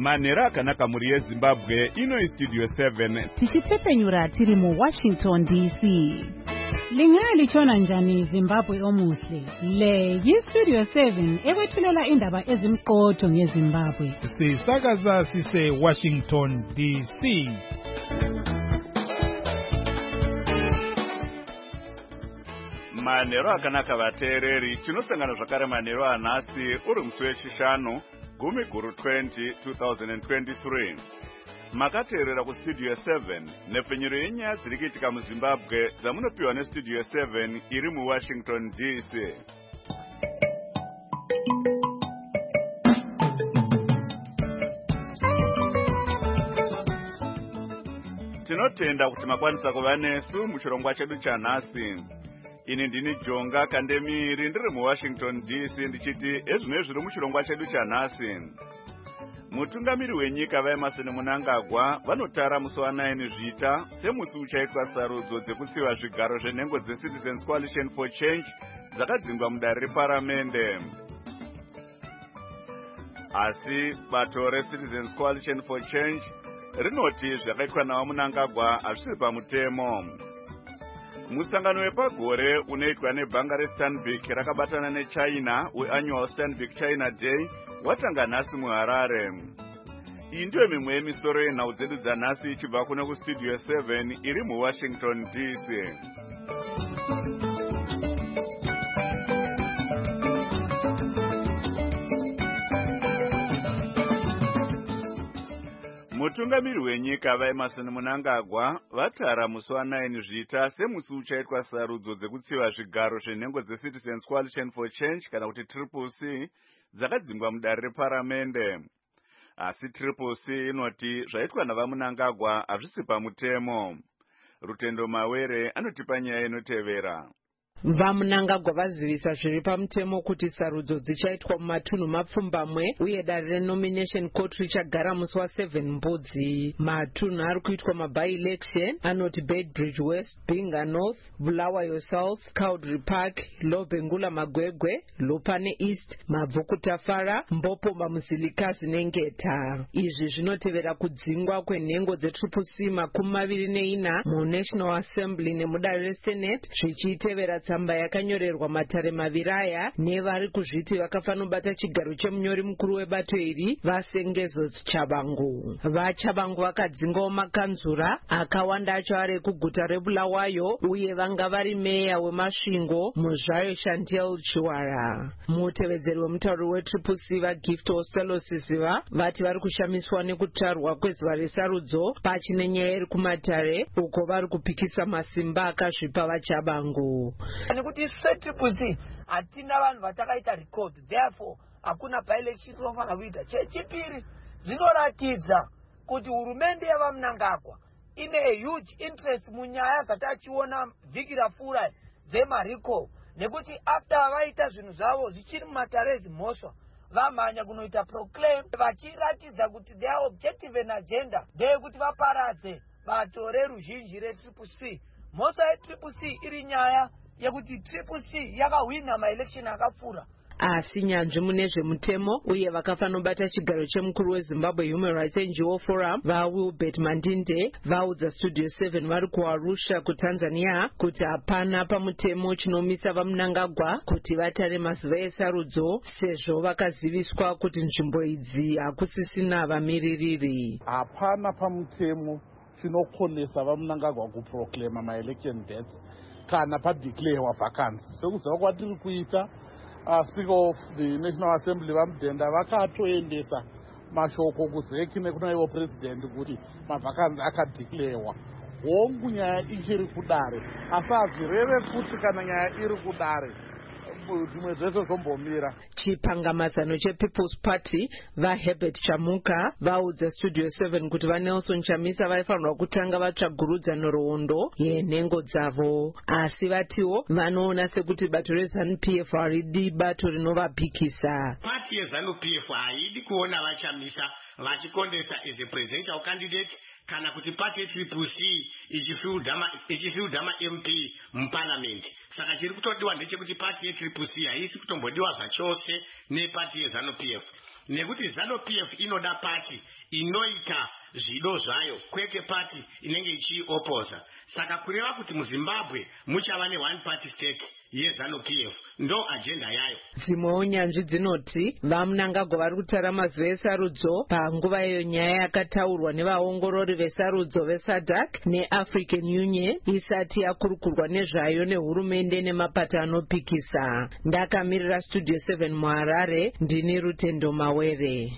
Manera akanaka muri yeZimbabwe ino Studio 7 tichipfepenyura tiri mu Washington DC. Lingaya lichona njani Zimbabwe omuhle. Le yiStudio 7 ekwethulela indaba ezimqotho ngeZimbabwe. Sisakaza sise Washington DC. Manero akanaka vateereri, tinosangana zvakare manero anhasi uri musi wechishanu gumi guru 2023. Makateerera kuStudio 7 nepfenyuro yenyaya dziri kuitika muZimbabwe dzamunopiwa neStudio 7 iri muWashington DC. Tinotenda kuti makwanisa kuva nesu muchirongwa chedu chanhasi. Ini ndini Jonga Kandemiri ndiri muWashington DC ndichiti ezvino zviri muchirongwa chedu chanhasi. Mutungamiri wenyika vaEmerson Mnangagwa vanotara musi wa9 zvita semusi uchaitwa sarudzo dzekutsiva zvigaro zvenhengo dzeCitizens Coalition for Change dzakadzingwa mudare reparamende. Asi bato reCitizens Coalition for Change rinoti zvakaitwa naMnangagwa hazvisi pamutemo. Musangano wepagore unoitwa nebhanga reStanbic rakabatana neChina weAnnual Stanbic China Day watanga nhasi muHarare. Iyi ndiyo mimwe yemisoro yenhau dzedu dzanhasi ichibva kuno kuStudio 7 iri muWashington DC. Mutungamiri wenyika vaEmerson Mnangagwa vatara musi wa9 zvita semusi uchaitwa sarudzo dzekutsiva zvigaro zvenhengo dzeCitizens Coalition for Change kana kuti CCC dzakadzingwa mudare reparamende. Asi CCC inoti zvaitwa navaMnangagwa hazvisi pamutemo. Rutendo Mawere anotipa nyaya inotevera. VaMnangagwa vazivisa zviri pamutemo kuti sarudzo dzichaitwa mumatunhu mapfumbamwe uye dare renomination court richagara musi wa7 Mbudzi. Matunhu ari kuitwa maby-election anoti Bedbridge West, Binga North, Bulawayo South, Cowdrey Park, Lobengula Magwegwe, Lupane East, Mabvukutafara, Mbopomba Muzilikazi neNgeta. Izvi zvinotevera kudzingwa kwenhengo dzeCCC 24 muNational Assembly nemudare reSenate zvichitevera tsamba yakanyorerwa matare maviri aya nevari kuzviti vakafanobata chigaro chemunyori mukuru webato iri vaSengezo Chabangu. VaChabangu vakadzingawo makanzura akawanda acho ari kuguta reBulawayo uye vanga vari meya weMasvingo Muzvayo Chantel Chiwara. Mutevedzeri wemutauri weCCC vaGift Ostelo Sisiva vati vari kushamiswa nekutarwa kwezuva resarudzo pachine nyaya iri kumatare uko vari kupikisa masimba akazvipa vaChabangu. Nekuti CCC hatina vanhu vatakaita record, therefore hakuna by-election tinofana kuita. Chechipiri zvinoratidza kuti hurumende yavaMnangagwa ine a huge interest munyaya dzatachiona vhiki rapfuura dzemarecall, nekuti after vaita zvinhu zvavo zvichiri mumatare ezimhosva vamhanya kunoita proclaim vachiratidza kuti their objective and agenda ndeyekuti vaparadze bato reruzhinji reCCC. Mhosva yeCCC iri nyaya yekuti CCC yakawina maelection akapfuura. Asi nyanzvi mune zvemutemo uye vakafanobata chigaro chemukuru weZimbabwe Human Rights NGO Forum vaWilbert Mandinde vaudza Studio 7 vari kuArusha kuTanzania kuti hapana pamutemo chinomisa vaMnangagwa kuti vatare mazuva esarudzo sezvo vakaziviswa kuti nzvimbo idzi hakusisina vamiririri. Hapana pamutemo chinokonesa vaMnangagwa kuproclaima maelection dates kana padeclarewa vacancy. Sekuziva kwatiri kuita Speaker of the National Assembly vaMudhenda vakatoendesa mashoko kuzeki nekuna ivo president kuti mavacancy akadeclarewa. Hongu nyaya ichiri kudare, asi hazvireve kuti kana nyaya iri kudare zvimwe zvese zvombomira. Chipangamazano chePeople's Party vaHerbert Chamuka vaudza Studio 7 kuti vaNelson Chamisa vaifanirwa kutanga vatsvagurudza nhoroondo yenhengo dzavo, asi vatiwo vanoona sekuti bato reZANU-PF haridi bato rinovapikisa. Pati yeZANU-PF haidi kuona vaChamisa vachikondesa as a presidential candidate kana kuti pati yeCCC ichifilda ma-MP muparliament. Saka chiri kutodiwa ndechekuti pati yeCCC haisi kutombodiwa zvachose nepati yeZANU-PF. Nekuti ZANU-PF inoda pati inoita zvido zvayo, kwete pati inenge ichioposa. Saka kureva kuti muZimbabwe muchava ne-one party state yeZANU-PF ndo agenda yayo. Dzimwewo nyanzvi dzinoti vaMnangagwa vari kutara mazuva esarudzo panguva iyo nyaya yakataurwa nevaongorori vesarudzo veSADC neAfrican Union isati yakurukurwa nezvayo nehurumende nemapato anopikisa. Ndakamirira Studio 7 muHarare, ndini Rutendo Mawere.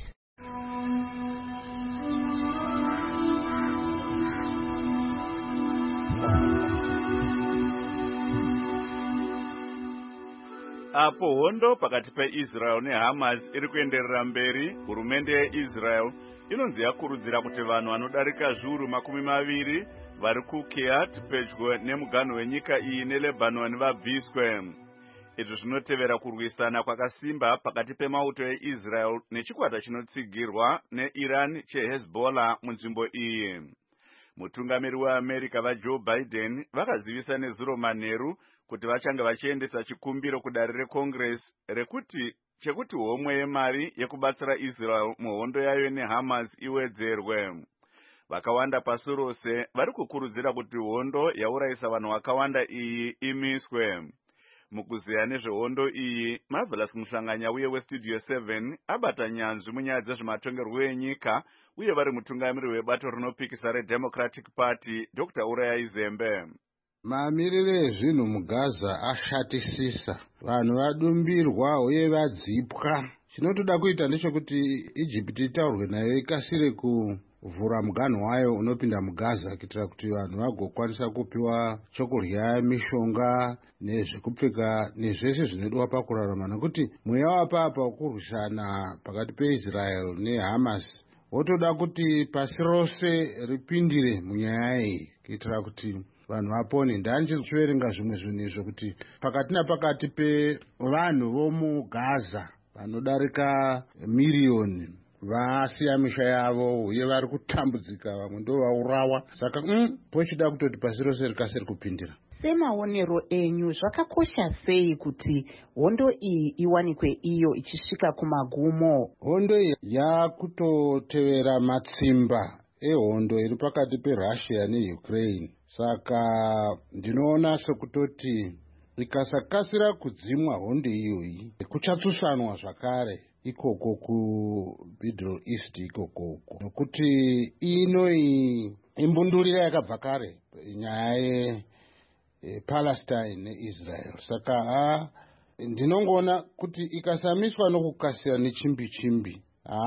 Apo hondo pakati peIsrael neHamas iri kuenderera mberi, hurumende yeIsrael inonzi yakurudzira kuti vanhu vanodarika zviuru 20 vari kuKiryat pedyo nemuganhu wenyika iyi neLebanon vabviswe. Izvi zvinotevera kurwisana kwakasimba pakati pemauto eIsrael nechikwata chinotsigirwa neIran cheHezbollah munzvimbo iyi. Mutungamiri weAmerica vaJoe Biden vakazivisa nezuro manheru kuti vachange vachiendesa chikumbiro kudare reCongress chekuti homwe yemari yekubatsira Israel muhondo yayo neHamas iwedzerwe. Vakawanda pasi rose vari kukurudzira kuti hondo yaurayisa vanhu vakawanda iyi imiswe. Mukuzeya nezvehondo iyi, Marvelous Muhlanganya uye weStudio 7 abata nyanzvi munyaya dzezvematongerwo enyika uye vari mutungamiri webato rinopikisa reDemocratic Party Dr. Uraya Zembe. Mamirire ezvinhu muGaza ashatisisa. Vanhu vadumbirwa uye vadzipwa. Chinotoda kuita ndechekuti Egypt itaurwe nayo ikasire kuvhura muganhu wayo unopinda muGaza kuitira kuti vanhu vagokwanisa kupiwa chokudya, mishonga nezvekupfeka nezvese zvinodiwa pakurarama, nekuti mweya wapapa wokurwisana pakati peIsrael neHamas wotoda kuti pasi rose ripindire munyaya iyi kuitira kuti vanhu vapone. Ndandichiverenga zvimwe zvinhu izvo kuti pakati napakati pevanhu vomuGaza vanodarika miriyoni vasiya misha yavo uye vari kutambudzika, vamwe ndo vaurawa. Saka pochida kutoti pasi rose rikasiri kupindira. Semaonero enyu zvakakosha sei kuti hondo iyi iwanikwe iyo ichisvika kumagumo? Hondo iyi yakutotevera matsimba ehondo iri pakati peRussia neUkraine. Saka ndinoona sekutoti ikasakasira kudzimwa hondo iyoyi kuchatsusanwa zvakare ikoko kuMiddle East ikoko, nokuti inoyi imbundurira yakabva kare nyaya yePalestine neIsrael. Saka ndinongoona kuti ikasamiswa nokukasira nechimbi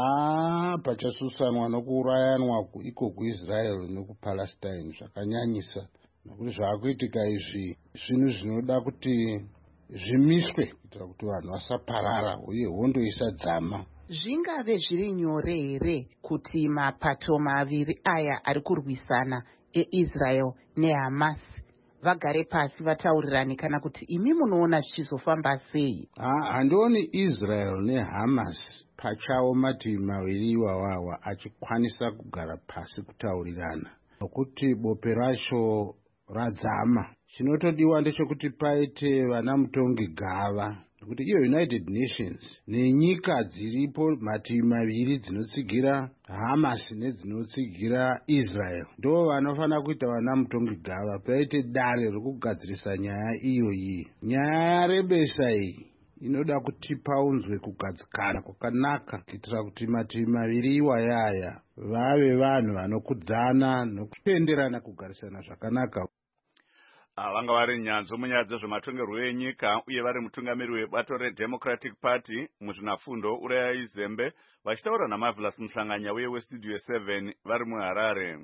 pachasusanwa nokuurayanwa iko kuIsrael nekuPalestine zvakanyanyisa, nokuti zvaakuitika izvi zvinhu zvinoda kuti zvimiswe kuitira kuti vanhu vasaparara uye hondo isadzama. Zvingave zviri nyore here kuti mapato maviri aya ari kurwisana eIsrael neHamas vagare pasi vataurirane, kana kuti imi munoona zvichizofamba sei? Handioni Israel neHamas pachawo mativi maviri iwawawa achikwanisa kugara pasi kutaurirana, nokuti bope racho radzama. Chinotodiwa ndechekuti paite vana mutongi gava, nokuti iyo United Nations nenyika dziripo mativi maviri dzinotsigira Hamas nedzinotsigira Israel ndo vanofanira kuita vana mutongi gava. Paite dare rekugadzirisa nyaya iyoyi. Nyaya yarebesa iyi inoda kuti paunzwe kugadzikana kwakanaka kuitira kuti mativi maviri iwayaya vave vanhu vanokudzana nokutenderana kugarisana zvakanaka. Vanga vari nyanzvi munyaya dzezvematongerwo enyika uye vari mutungamiri webato reDemocratic Party muzvinafundo Uraya Zembe vachitaura naMarvelous Muhlanganya uye weStudio 7 vari muHarare.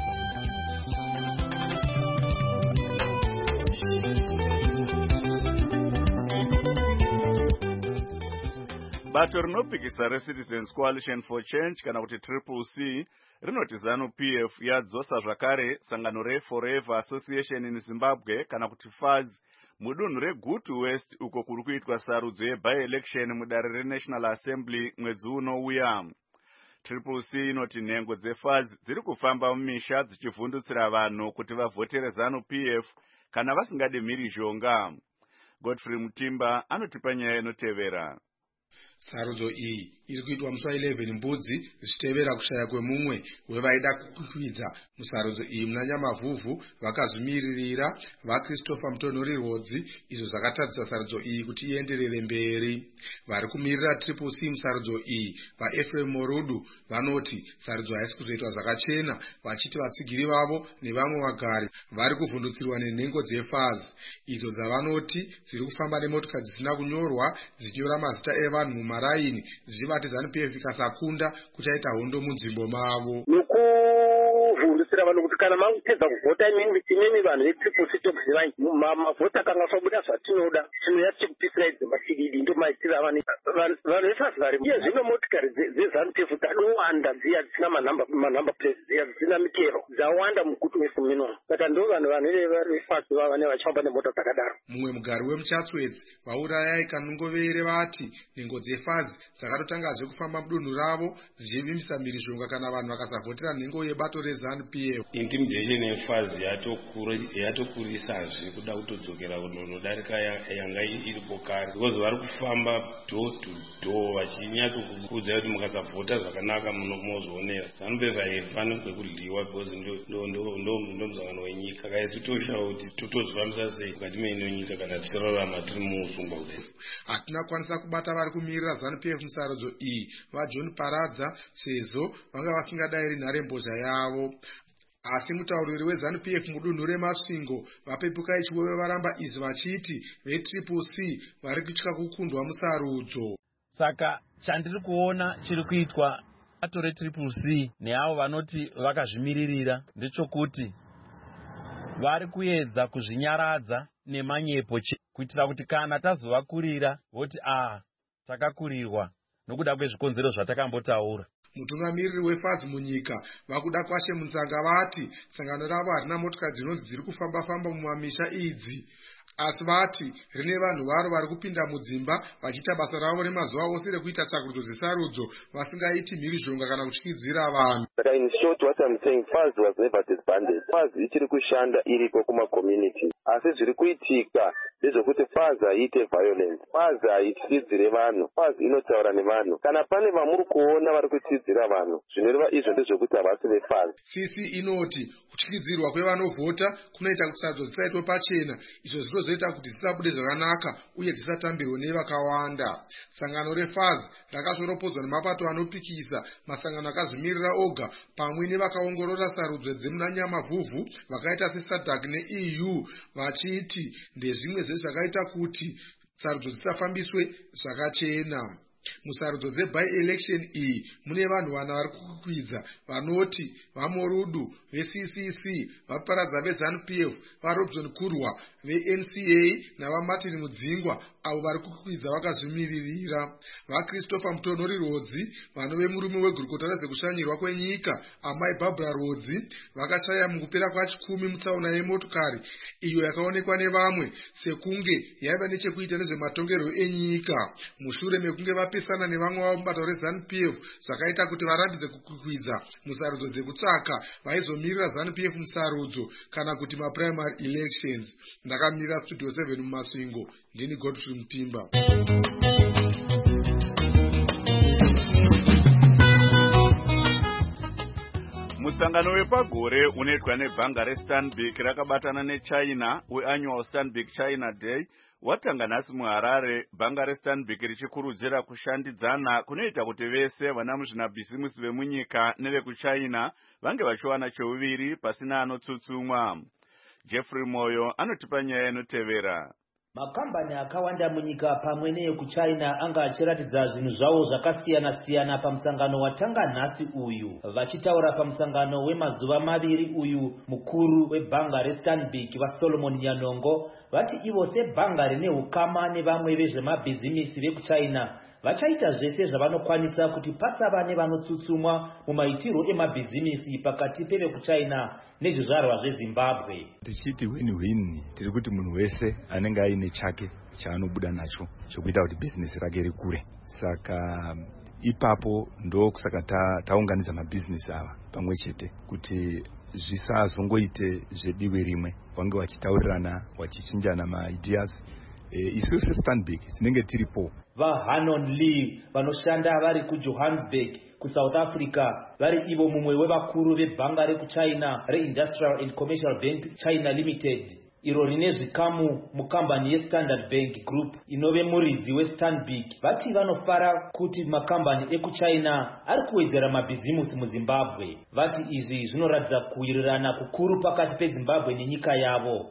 Bato rinopikisa reCitizens Coalition for Change kana kuti CCC rinoti ZANU-PF yadzosa zvakare sangano reForever Association in Zimbabwe kana kuti FAZ mudunhu reGutu West uko kuri kuitwa sarudzo yeby-election mudare reNational Assembly mwedzi unouya. CCC inoti nhengo dzeFAZ dziri kufamba mumisha dzichivhundutsira vanhu kuti vavhotere ZANU-PF kana vasingade mhirizhonga. Godfrey Mutimba anotipa nyaya inotevera. Sarudzo iyi iri kuitwa musi wa11 Mbudzi zvichitevera kushaya kwemumwe wevaida kukwidza musarudzo iyi muna Nyamavhuvhu. Vakazvimiririra vaChristopher Mutonhori Rhodzi, izvo zvakatadzisa sarudzo iyi kuti ienderere mberi. Vari kumirira Triple C musarudzo iyi vaEphraim Morudu vanoti sarudzo haisi kuzoitwa zvakachena, vachiti vatsigiri vavo nevamwe vagari vari kuvhundutsirwa nenhengo dzeFAZ idzo dzavanoti dziri kufamba nemotokari dzisina kunyorwa dzichinyora mazita evanhu mumaraini zvichivati ZANU-PF ikasakunda kuchaita hondo munzvimbo mavo. Kuvhundutsira vanhu kuti kana makupedza kuvhota imimi vanhu veTriple C tokuzivai mavhota akanga aswabuda zvatinoda tinoya tichikupisira idzi masikidi ndo maitira vanhu veFAZ vari uye zvino motikari dzeZANU-PF dzadowanda dziya dzisina manhamba plate dziya dzisina mikero dzawanda mugutu wesumino saka ndo vanhu veFAZ vavane vachifamba nemota dzakadaro. Mumwe mugari wemuChatsworth vaurayai Kanungovere vati nhengo dzeFAZ dzakatotangazve kufamba mudunhu ravo dzichivimbisa mhirizhonga kana vanhu vakasavhotera nhengo yebato reZANU-PF. Intimidation yeFAZ yatokurisazve kuda kutodzokera kunodarika yanga iripo kare because vari kufamba door to door vachinyatsokuudza kuti mukasavhota zvakanaka munozoonera. ZANU-PF haifani kwekudliwa because ndo muzangano wenyika kaisi toshawo kuti totozvifambisa sei mukati meino nyika kana tichirarama tiri muusungwa kudai. Hatina kukwanisa kubata vari kumirira ZANU-PF musarudzo iyi vaJohn Paradza sezvo vanga vasingadai nharembozha yavo. Asi mutauriri weZANU-PF mudunhu reMasvingo vapepukai chiwewe varamba izvi vachiti veTriple C vari kutya kukundwa musarudzo. Saka chandiri kuona chiri kuitwa bato reTriple C neavo vanoti vakazvimiririra ndechokuti vari kuedza kuzvinyaradza nemanyepo kuitira kuti kana tazovakurira voti takakurirwa nokuda kwezvikonzero zvatakambotaura. Mutungamiriri weFAZ munyika vakuda kwashe mutsanga vati sangano ravo harina motokari dzinonzi dziri kufamba mumamisha idzi, asi vati rine vanhu varo vari kupinda mudzimba vachiita basa ravo remazuva ose rekuita tsvakurudzo dzesarudzo vasingaiti mhirizhonga kana kutyidzira vanhu. Saka in short what I'm saying, FAZ was never disbanded. FAZ ichiri kushanda iripo kuma-community, asi zviri kuitika ndezvekuti FAZ haiite violence, FAZ haityidzire vanhu, FAZ inotaura nevanhu. Kana pane vamuri kuona vari kutyidzira vanhu, zvinoreva izvo ndezvekuti havasi veFAZ. CC inoti kutyidzirwa kwevanovhota kunoita kuti sarudzo dzisaitwe pachena, izvo zvinozoita kuti dzisabude zvakanaka uye dzisatambirwe nevakawanda. Sangano reFAZ rakazoropodzwa nemapato anopikisa, masangano akazvimirira oga pamwe nevakaongorora sarudzo dzemuna Nyamavhuvhu vakaita seSADC neEU vachiti ndezvimwe zvezvakaita kuti sarudzo dzisafambiswe zvakachena. Musarudzo dzeby-election iyi mune vanhu vana vari kukwidza vanoti vaMorudu veCCC, vaParadza veZANU-PF, vaRobson Kurwa veNCA navaMartin Mudzingwa avo vari kukwidza vakazvimiririra. VaChristopher Mutonhori Rhodzi vanove murume wegurukota rezvekushanyirwa kwenyika amai Barbara Rhodzi vakashaya mukupera kwa10 mutsaona yemotokari iyo yakaonekwa nevamwe sekunge yaiva nechekuita nezvematongerwo enyika mushure mekunge vapesana nevamwe vavo mubato reZANU-PF zvakaita kuti varambidze kukwidza musarudzo dzekutsvaka vaizomirira ZANU-PF musarudzo kana kuti maprimary elections. Ndakamirira Studio 7 muMasvingo, ndini Godfrey Mutimba. Musangano wepagore unoitwa nebhanga reStanbic rakabatana neChina weannual Stanbic China Day watanga nhasi muHarare. Bhanga reStanbic richikurudzira kushandidzana kunoita kuti vese vana muzvinabhizimusi vemunyika nevekuChina vange vachiwana cheuviri pasina anotsutsumwa. Jeffrey Moyo anotipa nyaya inotevera. Makambani akawanda munyika pamwe neyekuChina anga achiratidza zvinhu zvavo zvakasiyana-siyana pamusangano watanga nhasi uyu. Vachitaura pamusangano wemazuva maviri uyu, mukuru webhanga reStanbic vaSolomon Nyanongo vati ivo sebhanga rine ukama nevamwe vezvemabhizimisi vekuChina vachaita zvese zvavanokwanisa kuti pasava nevanotsutsumwa mumaitirwo emabhizimisi pakati pevekuChina nezvizvarwa zveZimbabwe. Tichiti win-win, tiri kuti munhu wese anenge aine chake chaanobuda nacho chokuita kuti bhizinesi rake rikure. Saka ipapo ndokusaka taunganidza mabhizinesi ava pamwe chete kuti zvisazongoite zvediwe rimwe, vange vachitaurirana, vachichinjana maideas isusu Stanbic tinenge tiripo. VaHanon Lee vanoshanda vari kuJohannesburg kuSouth Africa vari ivo mumwe wevakuru vebhanga rekuchina reIndustrial and Commercial Bank China Limited, iro rine zvikamu mukambani yeStandard Bank Group inove muridzi weStanbic. Vati vanofara kuti makambani ekuchina ari kuwedzera mabhizimusi muZimbabwe. Vati izvi zvinoratidza kuwirirana kukuru pakati peZimbabwe nenyika yavo.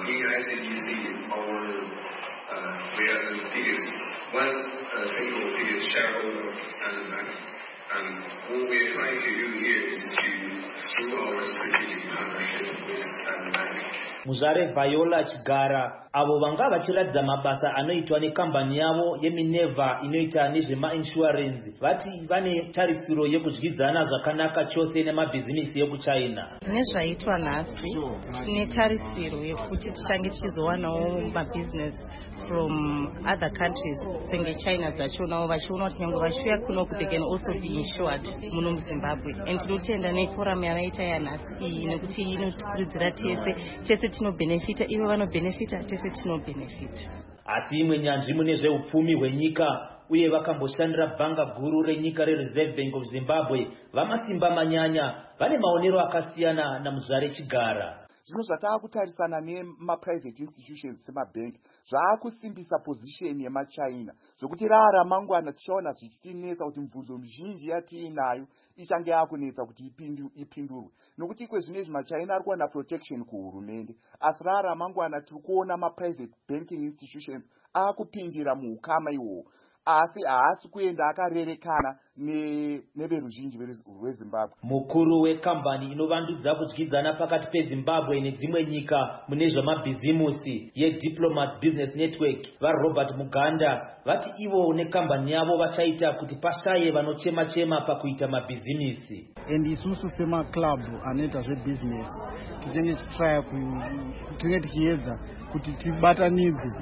One single biggest shareholder of Standard Bank, and what we're trying to do here is to, through our strategic partnership with Standard Bank. Muzvare Viola Chigara avo vanga vachiratidza mabasa anoitwa nekambani yavo yeMinerva inoita nezvemainsurance vati vane tarisiro yekudyidzana zvakanaka chose nemabhizimisi ekuchina. Nezvaitwa nhasi tine tarisiro yekuti tichange tichizowanawo mabusiness from other countries senge China dzachonawo vachiona kuti nyange vachiuya kuno they can also be insured muno muZimbabwe. And tinotenda neforum yavaita yanhasi iyi nekuti inotikurudzira tese tinobenefita, ivo vanobenefita, tese tinobenefita. Asi imwe nyanzvi mune zveupfumi hwenyika uye vakamboshandira bhanga guru renyika reReserve Bank of Zimbabwe vamasimba manyanya vane maonero akasiyana naMuzvare Chigara. Zvino zvatavakutarisana nemaprivate institutions semabhengi zvaakusimbisa position yemaChina zvokuti ramangwana tichaona zvichitinetsa kuti mibvunzo mizhinji yatiinayo ichange yakunetsa kuti ipindurwe nokuti kwezvinezvi maChina ari kuwana protection kuhurumende, asi ramangwana tiri kuona maprivate banking institutions akupindira muukama ihwohwo, asi haasi kuenda akarerekana neveruzhinji rweZimbabwe. Mukuru wekambani inovandudza kudyidzana pakati peZimbabwe nedzimwe nyika mune zvamabhizimusi yeDiplomat Business Network vaRobert Muganda vati ivo nekambani yavo vachaita kuti pashaye vanochema-chema pakuita mabhizimisi. And isusu semaclub anoita zvebusiness tinenge tichitraya tinenge tichiedza kuti tibatanidze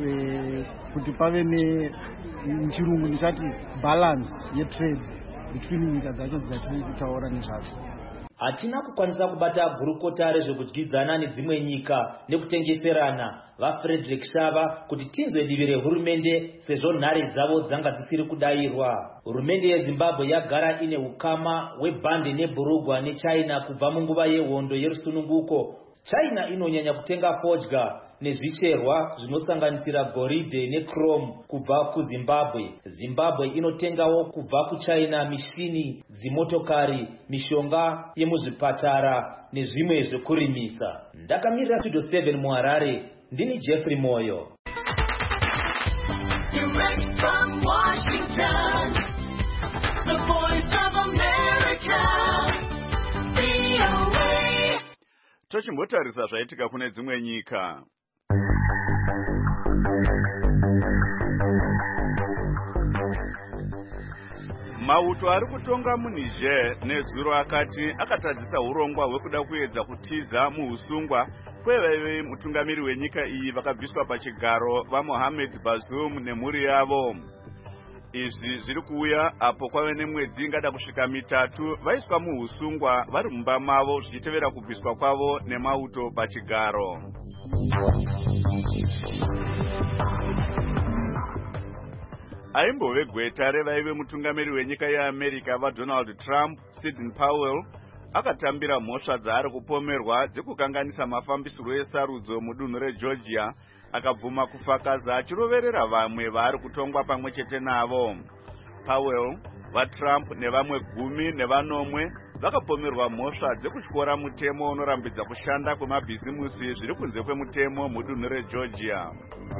kuti pave nechirungu ndichati balance yetrade between nyika dzacho dzatiri kutaura nezvazvo. Hatina kukwanisa kubata gurukota rezvekudyidzana nedzimwe nyika nekutengeserana vaFrederick Shava kuti tinzwe divi rehurumende sezvo nhare dzavo dzanga dzisiri kudayirwa. Hurumende yeZimbabwe yagara ine ukama hwebhande nebhurugwa neChina kubva munguva yehondo yerusununguko. China inonyanya kutenga fodya nezvicherwa zvinosanganisira goridhe nechrome kubva kuZimbabwe. Zimbabwe inotengawo kubva kuChina mishini, dzimotokari, mishonga yemuzvipatara nezvimwe zvekurimisa. Ndakamirira Studio 7 muHarare, ndini Jeffrey Moyo. Direct from Washington, the voice of America, VOA. Tochimbotarisa zvaitika kune dzimwe nyika. Mauto ari kutonga muNiger nezuro akati akatadzisa urongwa hwekuda kuedza kutiza muusungwa kwevaive mutungamiri wenyika iyi vakabviswa pachigaro vaMohamed Bazoum nemhuri yavo. Izvi zviri kuuya apo kwave nemwedzi ingada kusvika 3 vaiswa muusungwa vari mumba mavo zvichitevera kubviswa kwavo nemauto pachigaro. Aimbove gweta revaive mutungamiri wenyika yeAmerica vaDonald Trump, Sidney Powell akatambira mhosva dzaari kupomerwa dzekukanganisa mafambisiro esarudzo mudunhu reGeorgia, akabvuma kufakaza achiroverera vamwe vari kutongwa pamwe chete navo. Powell, vaTrump nevamwe 10 vakapomerwa mhosva dzekutyora mutemo unorambidza kushanda kwemabhizimusi zviri kunze kwemutemo mudunhu reGeorgia.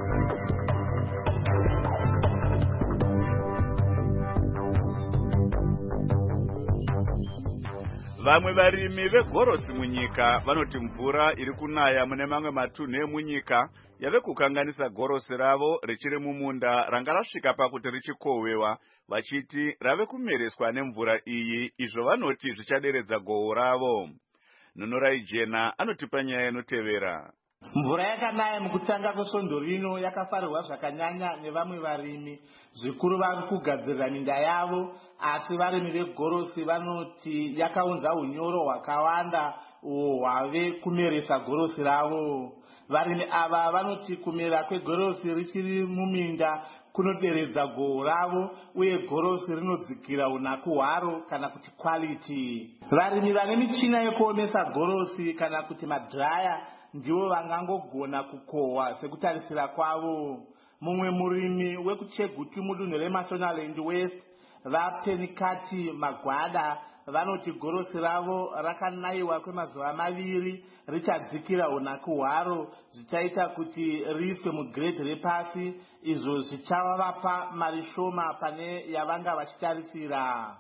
Vamwe varimi vegorosi munyika vanoti mvura iri kunaya mune mamwe matunhu emunyika yave kukanganisa gorosi ravo richiri mumunda ranga rasvika pakuti richikohwewa, vachiti rave kumereswa nemvura iyi, izvo vanoti zvichaderedza gohwo ravo. Nunorai Jena anotipa nyaya inotevera. Mvura yakanaya mukutanga kwesvondo rino yakafarirwa zvakanyanya nevamwe varimi, zvikuru vari kugadzirira minda yavo, asi varimi vegorosi vanoti yakaunza unyoro hwakawanda hwave kumeresa gorosi ravo. varimi ava vanoti kumera kwegorosi richiri muminda kunoderedza gohwo ravo uye gorosi rinodzikira unaku hwaro kana kuti quality. Varimi vane michina yekuomesa gorosi kana kuti madhiraya ndivo vangangogona kukohwa sekutarisira kwavo. Mumwe murimi wekuchegutu mudunhu reMashonaland West vapenikati Magwada vanoti gorosi ravo rakanayiwa kwemazuva 2 richadzikira unaku hwaro zvichaita kuti riiswe mugredhi repasi, izvo zvichavapa mari shoma pane yavanga vachitarisira.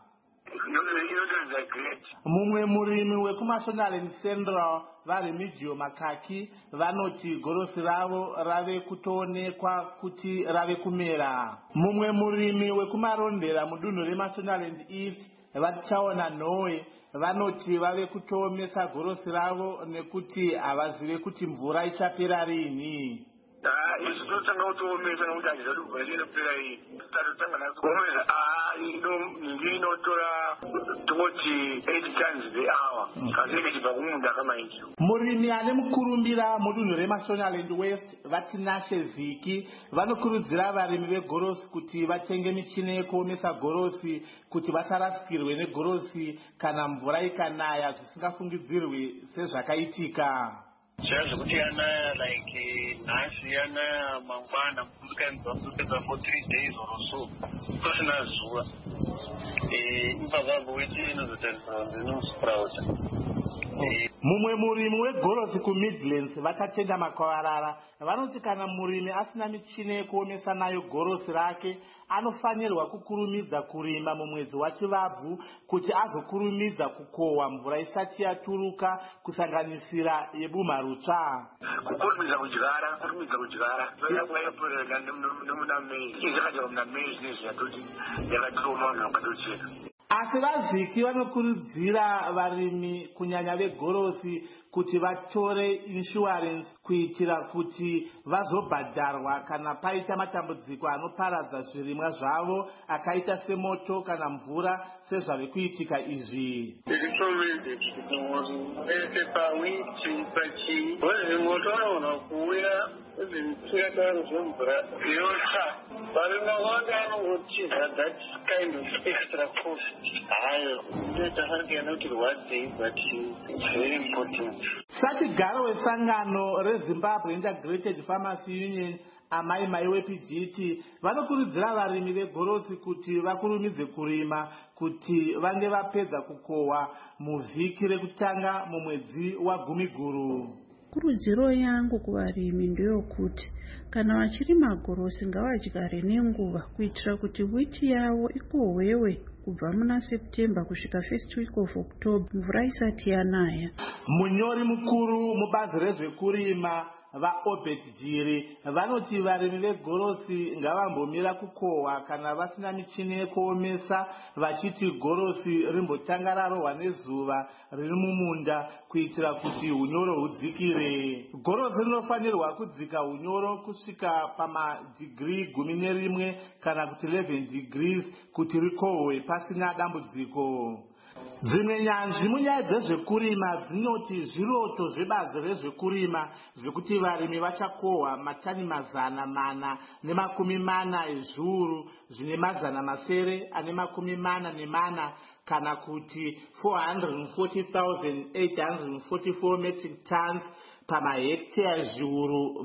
Mumwe murimi wekuMashonaland Central vaRemigio Makaki vanoti gorosi ravo rave kutoonekwa kuti rave kumera. Mumwe murimi wekuMarondera mudunhu reMashonaland East vachaona Noe vanoti vave kutoomesa gorosi ravo nekuti havazive kuti mvura ichapera rini. Izvi tinotanga kutoomesa nokuti handizvadi kubva chinopera iyi. Tatotanga nazo kuomesa mingi inotora toti 8 tons per hour. Kasenge chibva kumunda kamaizvo. Murimi ane mukurumbira mudunhu reMashonaland West vatinashe Vhiki vanokurudzira varimi vegorosi kuti vatenge michini yekuomesa gorosi kuti vasarasikirwe negorosi kana mvura ikanaya zvisingafungidzirwi sezvakaitika. Zvazvokuti yanaya like nhasi yanaya mangwana mukanzwa kupedza for 3 days or so kusina zuva imbavambo weti inozotariswa nzinosprauta. Mumwe murimi wegorosi kuMidlands vakatenda makwavarara vanoti kana murimi asina michini yekuomesa nayo gorosi rake anofanirwa kukurumidza kurima mumwedzi wachivabvu kuti azokurumidza kukohwa mvura isati yaturuka kusanganisira yebumharutsva. Kukurumidza kudyara vayaporera nemuna Mei izvakaja muna Mei zvinezvi yatoti yakatoma vanhu vakatochena. Asi vaZviki vanokurudzira varimi kunyanya vegorosi kuti vatore insurance kuitira kuti vazobhadharwa kana paita matambudziko anoparadza zvirimwa zvavo akaita semoto kana mvura sezvave kuitika izvi. Moto anogona kuuya zvinotara zvemvura yosha varima vanga anotiza that kind of extra cost. Hayo ndotafanira kuti rwadzei but it's very important. Sachigaro wesangano reZimbabwe Integrated Farmers Union amai mai wePGT vanokurudzira varimi vegorosi kuti vakurumidze kurima kuti vange vapedza kukohwa muvhiki rekutanga mumwedzi waGumiguru. Kurudziro yangu kuvarimi ndeyokuti kana vachirima gorosi ngavadyare nenguva kuitira kuti witi yavo ikohwewe kubva muna September kusvika first week of October mvura isati yanaya. Munyori mukuru mubazi rezvekurima vaObet Jiri vanoti varimi vegorosi ngavambomira kukohwa kana vasina michini yekuomesa vachiti gorosi rimbotanga rarohwa nezuva riri mumunda kuitira kuti unyoro hudzikire. Gorosi rinofanirwa kudzika unyoro kusvika pamadhigiri 11 kana kuti 11 degrees kuti rikohwe pasina dambudziko. Dzimwe nyanzvi munyaya dzezvekurima dzinoti zviroto zvebazi rezvekurima zvekuti varimi vachakohwa matani 440 ezviuru zvine 744 kana kuti 440,844 metric tons pamahekteya zviuru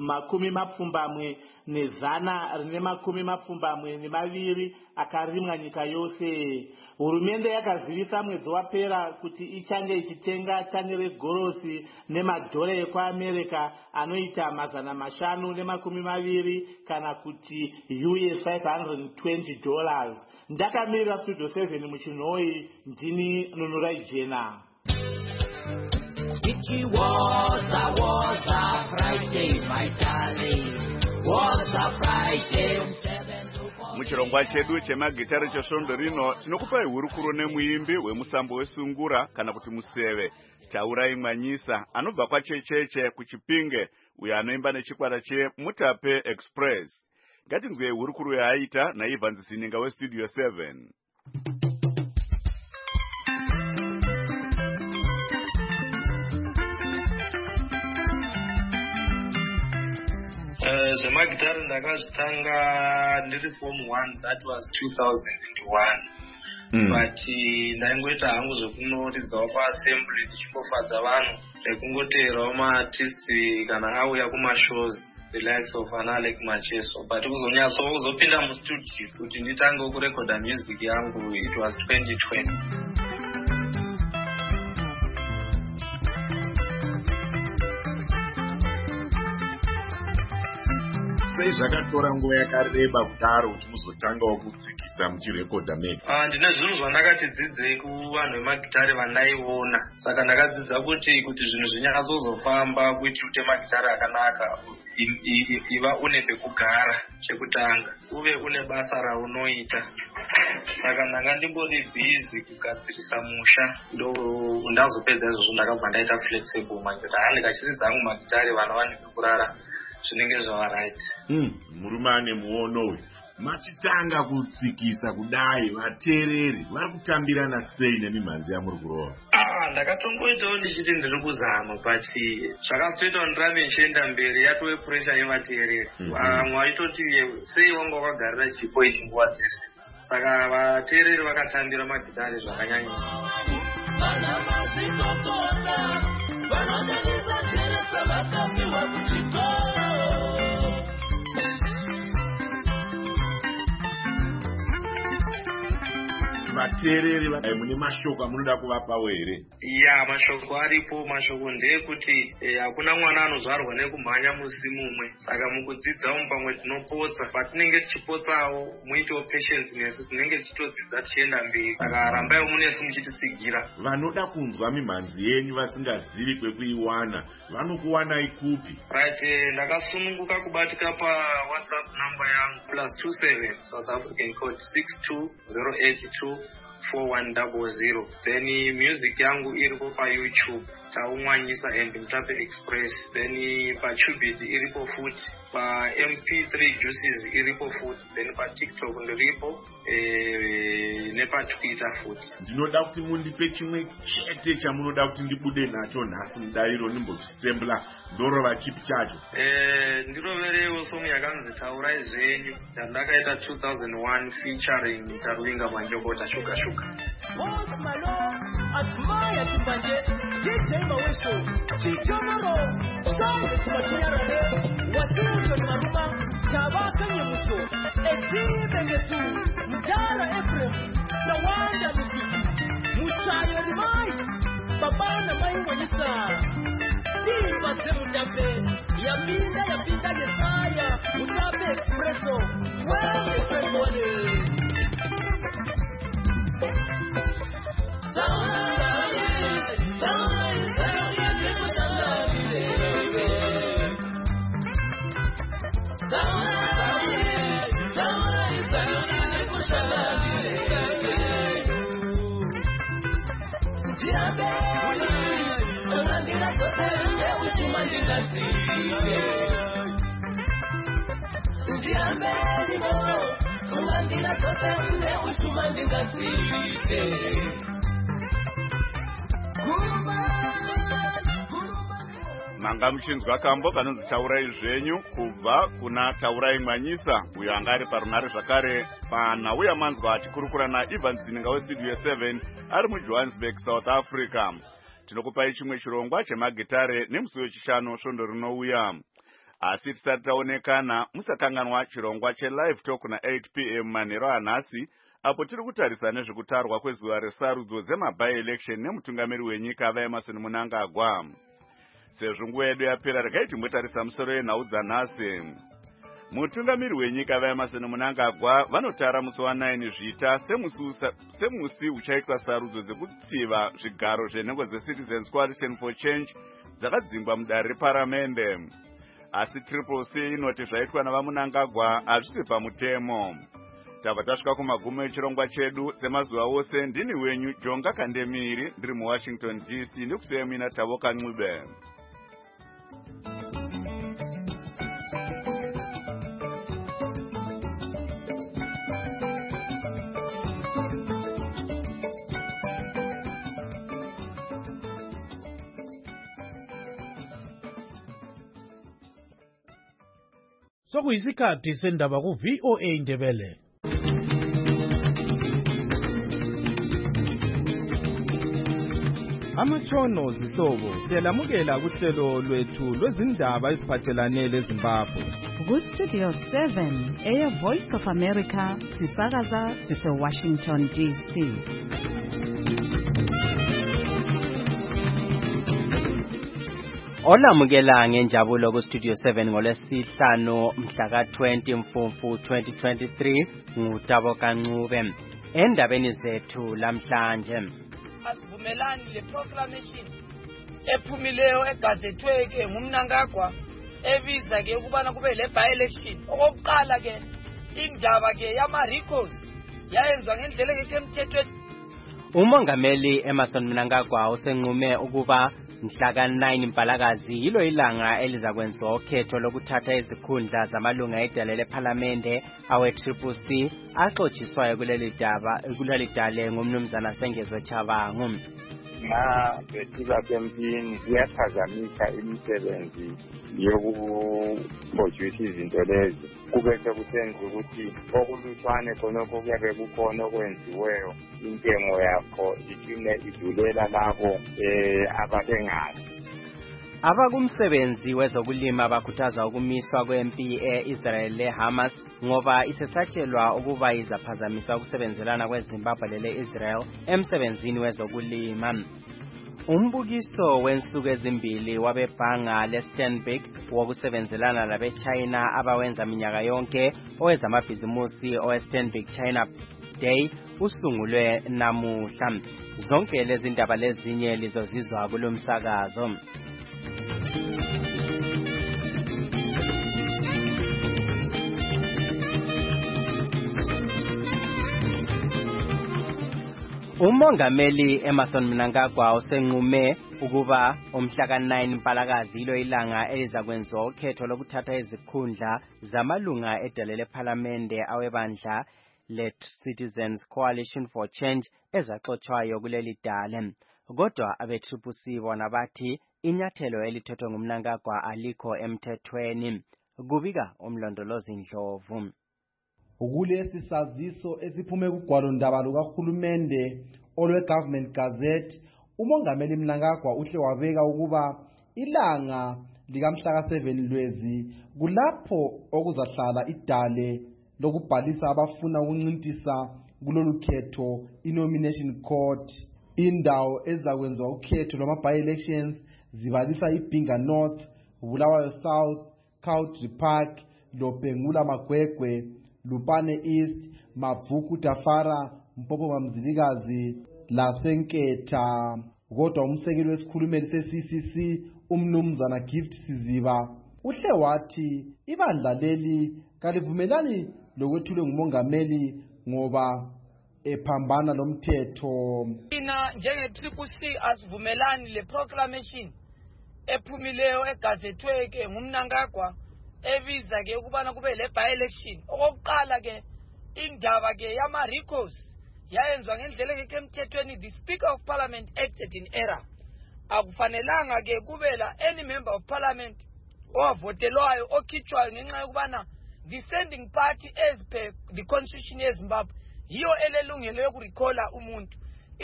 172 akarimwa nyika yose. Hurumende yakazivisa mwedzi wapera kuti ichange ichitenga tani regorosi nemadhora ekuAmerica anoita $520 kana kuti US $520. Ndakamirira Studio 7 muchinhoi, ndini Nunurai Jena. It was a Friday, my darling. Was a Friday. Muchirongwa chedu chemagitari chesvondo rino tinokupai hurukuro nemuimbi wemusambo wesungura kana kuti museve Taurai Mwanyisa anobva kwachecheche kuChipinge uyo anoimba nechikwata cheMutape Express. Ngatinzwe hurukuro yaaita naIvan Zininga weStudio 7. zvemagitari ndakazvitanga ndiri form 1, that was 2001. But ndaingoita hangu zvekunoridzawo paassembly ndichingofadza vanhu nekungoteverawo maartists kana auya kumashows the likes of Alec Macheso. But kuzopinda mustudio kuti nditange kurekodha music yangu, it was 2020. Sei zvakatora nguva yakareba kudaro kuti muzotangawo kutsikisa muchirekodha mega? Ndine zvinhu zvandakati dzidzei kuvanhu vemagitari vandaiona, saka ndakadzidza kuti zvinhu zvinyatsozofamba kuitira kuti magitari akanaka iva une pekugara chekutanga, uve une basa raunoita. Saka ndanga ndimbori busy kugadzirisa musha, ndo ndazopedza izvozvo ndakabva ndaita flexible magitari. Handikachiri dzangu magitari vana vane pekurara zvinenge zvava right. Murume ane muono uyu. Machitanga kutsikisa kudai, vateereri vari kutambirana sei nemimhanzi yamuri kurova? Ndakatongoitawo ndichiti ndiri kuzama, but zvakazotoita ndirambe ndichienda mberi yatove pressure yevateereri. Vamwe vaitoti sei wanga wakagarira chipo ichi nguva dzese. Saka vateereri vakatambira magitari zvakanyanyisa. Vateereri mune mashoko amunoda kuvapawo here? Ya, mashoko aripo. Mashoko ndeyekuti hakuna mwana anozvarwa nekumhanya musi mumwe. Saka mukudzidza umu pamwe tinopotsa, patinenge tichipotsawo muitewo patience nesu, tinenge tichitodzidza tichienda mberi. Saka rambaiwo munesu muchitisigira. Vanoda kunzwa mimhanzi yenyu vasingazivi kwekuiwana vanokuwanai kupi? Right, ndakasununguka kubatika paWhatsApp number yangu +27 South African code 620824100. Then music yangu iripo paYouTube taumwanyisa and Mutape Express. Then paTubit iripo futhi, paMP3 Juices iripo futhi, then paTikTok ndiripo nepatwitter futhi. Ndinoda kuti mundipe chimwe chete chamunoda kuti ndibude nacho nhasi mudariro nimbochisembla ndorova chipi chacho? Ndiroverewo song yakanzi Taurai Zvenyu yandakaita 2001 featuring Taruinga Manjokota Shuka Shuka. Boss Malo, Atmaya Tumbanje, DJ Maweso, Chitomoro, Sai Tumachiarale, Wasiu Maruma, Tabaka Nyamucho, Eti Bengetu, Mjara Ephraim, Tawanda Musiki, Musayo Dimai, Babana Mai Wanisa, Tiba Mutape, Yapinda Yesaya, Mutape Expresso, Well, manga muchinzwa kambo kanonzi Taurai Zvenyu kubva kuna Taurai Mwanyisa, uyo anga ari parunare zvakare panhauya manzwa achikurukura naIvan Zininga westudio 7 ari muJohannesburg, South Africa. Tinokupai chimwe chirongwa chemagitare nemusi wechishanu svondo rinouya. Asi tisati taonekana, musakanganwa chirongwa chelive talk na8 p.m. manhero anhasi, apo tiri kutarisa nezvekutarwa kwezuva resarudzo dzemaby-election nemutungamiri wenyika vaEmmerson Mnangagwa. Sezvo nguva yedu yapera, regai timbotarisa musoro yenhau dzanhasi. Mutungamiri wenyika vaEmmerson Mnangagwa vanotara musi wa9 zvita semusi uchaitwa sarudzo dzekutsiva zvigaro zvenhengo dzeCitizens Coalition for Change dzakadzingwa mudare reparamende. Asi Triple C inoti zvaitwa navaMnangagwa hazvisi pamutemo. Tabva tasvika kumagumo echirongwa chedu semazuva ose. Ndini wenyu Jonga Kandemiri, ndiri muWashington DC, ndikusiyai muina Tavoka Ncube. sokuyisikhathi sendaba ku-VOA Indebele. Amatshono zihlobo siyalamukela kuhlelo lwethu lwezindaba eziphathelane leZimbabwe. Ku-Studio 7 Air Voice of America sisakaza sise-Washington DC. Olamukela ngenjabulo ku-Studio 7 ngolwesihlanu mhla ka-20 Mfumfu 2023 nguTabo Kancube. Endabeni zethu lamhlanje. Asivumelani le proclamation ephumileyo egazethwe ngumNangagwa ebiza ke ukubana kube le by election. Okokuqala ke indaba ke yama records yayenzwa ngendlela engekho emthethweni. Umongameli Emmerson Mnangagwa usenqume ukuba mhla ka-9 Mpalakazi yilo ilanga elizakwenziwa ukhetho lokuthatha izikhundla zamalunga edale lephalamende awe-CCC axotshiswayo kuleli dale ngumnumzana Sengezo Chabangu. Besiba kempini kuyaphazamisa imisebenzi yokuproduce izinto lezi kube sekusenza ukuthi okulutshwane khonokho kuyabe kukhona okwenziweyo intengo yakho ithine idulela labo ababengazi. Abakumsebenzi wezokulima bakhuthaza ukumiswa kwempi e-Israel le-Hamas ngoba isesatshelwa ukuba izaphazamisa ukusebenzelana kweZimbabwe lele-Israel emsebenzini wezokulima. Umbukiso wensuku ezimbili wabebhanga leStandard wokusebenzelana labe-China abawenza minyaka yonke owezamabhizimusi oweStandard China Day usungulwe namuhla. Zonke lezi ndaba lezinye lizozizwa kulomsakazo. Umongameli Emmerson Mnangagwa usenqume ukuba umhla ka-9 Mpalakazi yilo ilanga elizakwenziwa ukhetho lokuthatha izikhundla zamalunga edale lephalamende awebandla le-Citizens Coalition for Change ezaxotshwayo kuleli dale. Kodwa abe-CCC bona bathi inyathelo elithethwe ngumNangagwa alikho emthethweni. Kubika umlondolozi Ndlovu. Ukulesi saziso esiphume kugwalo ndaba lukahulumende olwe-Government Gazette, umongameli Mnangagwa uhle wabeka ukuba ilanga likamhla ka-7 Lwezi kulapho okuzahlala idale lokubhalisa abafuna ukuncintisa kulolu khetho i-nomination court. Indawo ezakwenziwa ukhetho lwama-by-elections zibalisa iBinga North, Bulawayo South, Country Park, Lobhengula Magwegwe, Lupane East, Mavuku Tafara, Mpopo Mamzilikazi, lasenketha. Kodwa umsekeli wesikhulumeli se-CCC umnumzana Gift Siziba uhle wathi ibandla leli kalivumelani lokwethulwe ngumongameli ngoba ephambana lomthetho. Thina njenge-CCC asivumelani le proclamation ephumileyo egazethwe ngumNangagwa ebiza ke ukubana kube le by election. Okokuqala ke indaba ke yama records yayenzwa ngendlela engekho emthethweni. The Speaker of Parliament acted in error. Akufanelanga ke kubela any member of parliament owavotelwayo okhitshwayo ngenxa yokubana the sending party as per the constitution yeZimbabwe yiyo elelungelo yokurecalla umuntu.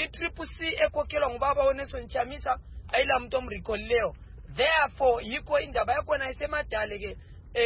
I-CCC ekhokhelwa ngubaba uNelson Chamisa ayila muntu omrecalleyo. Therefore yikho indaba yakhona isemadale ke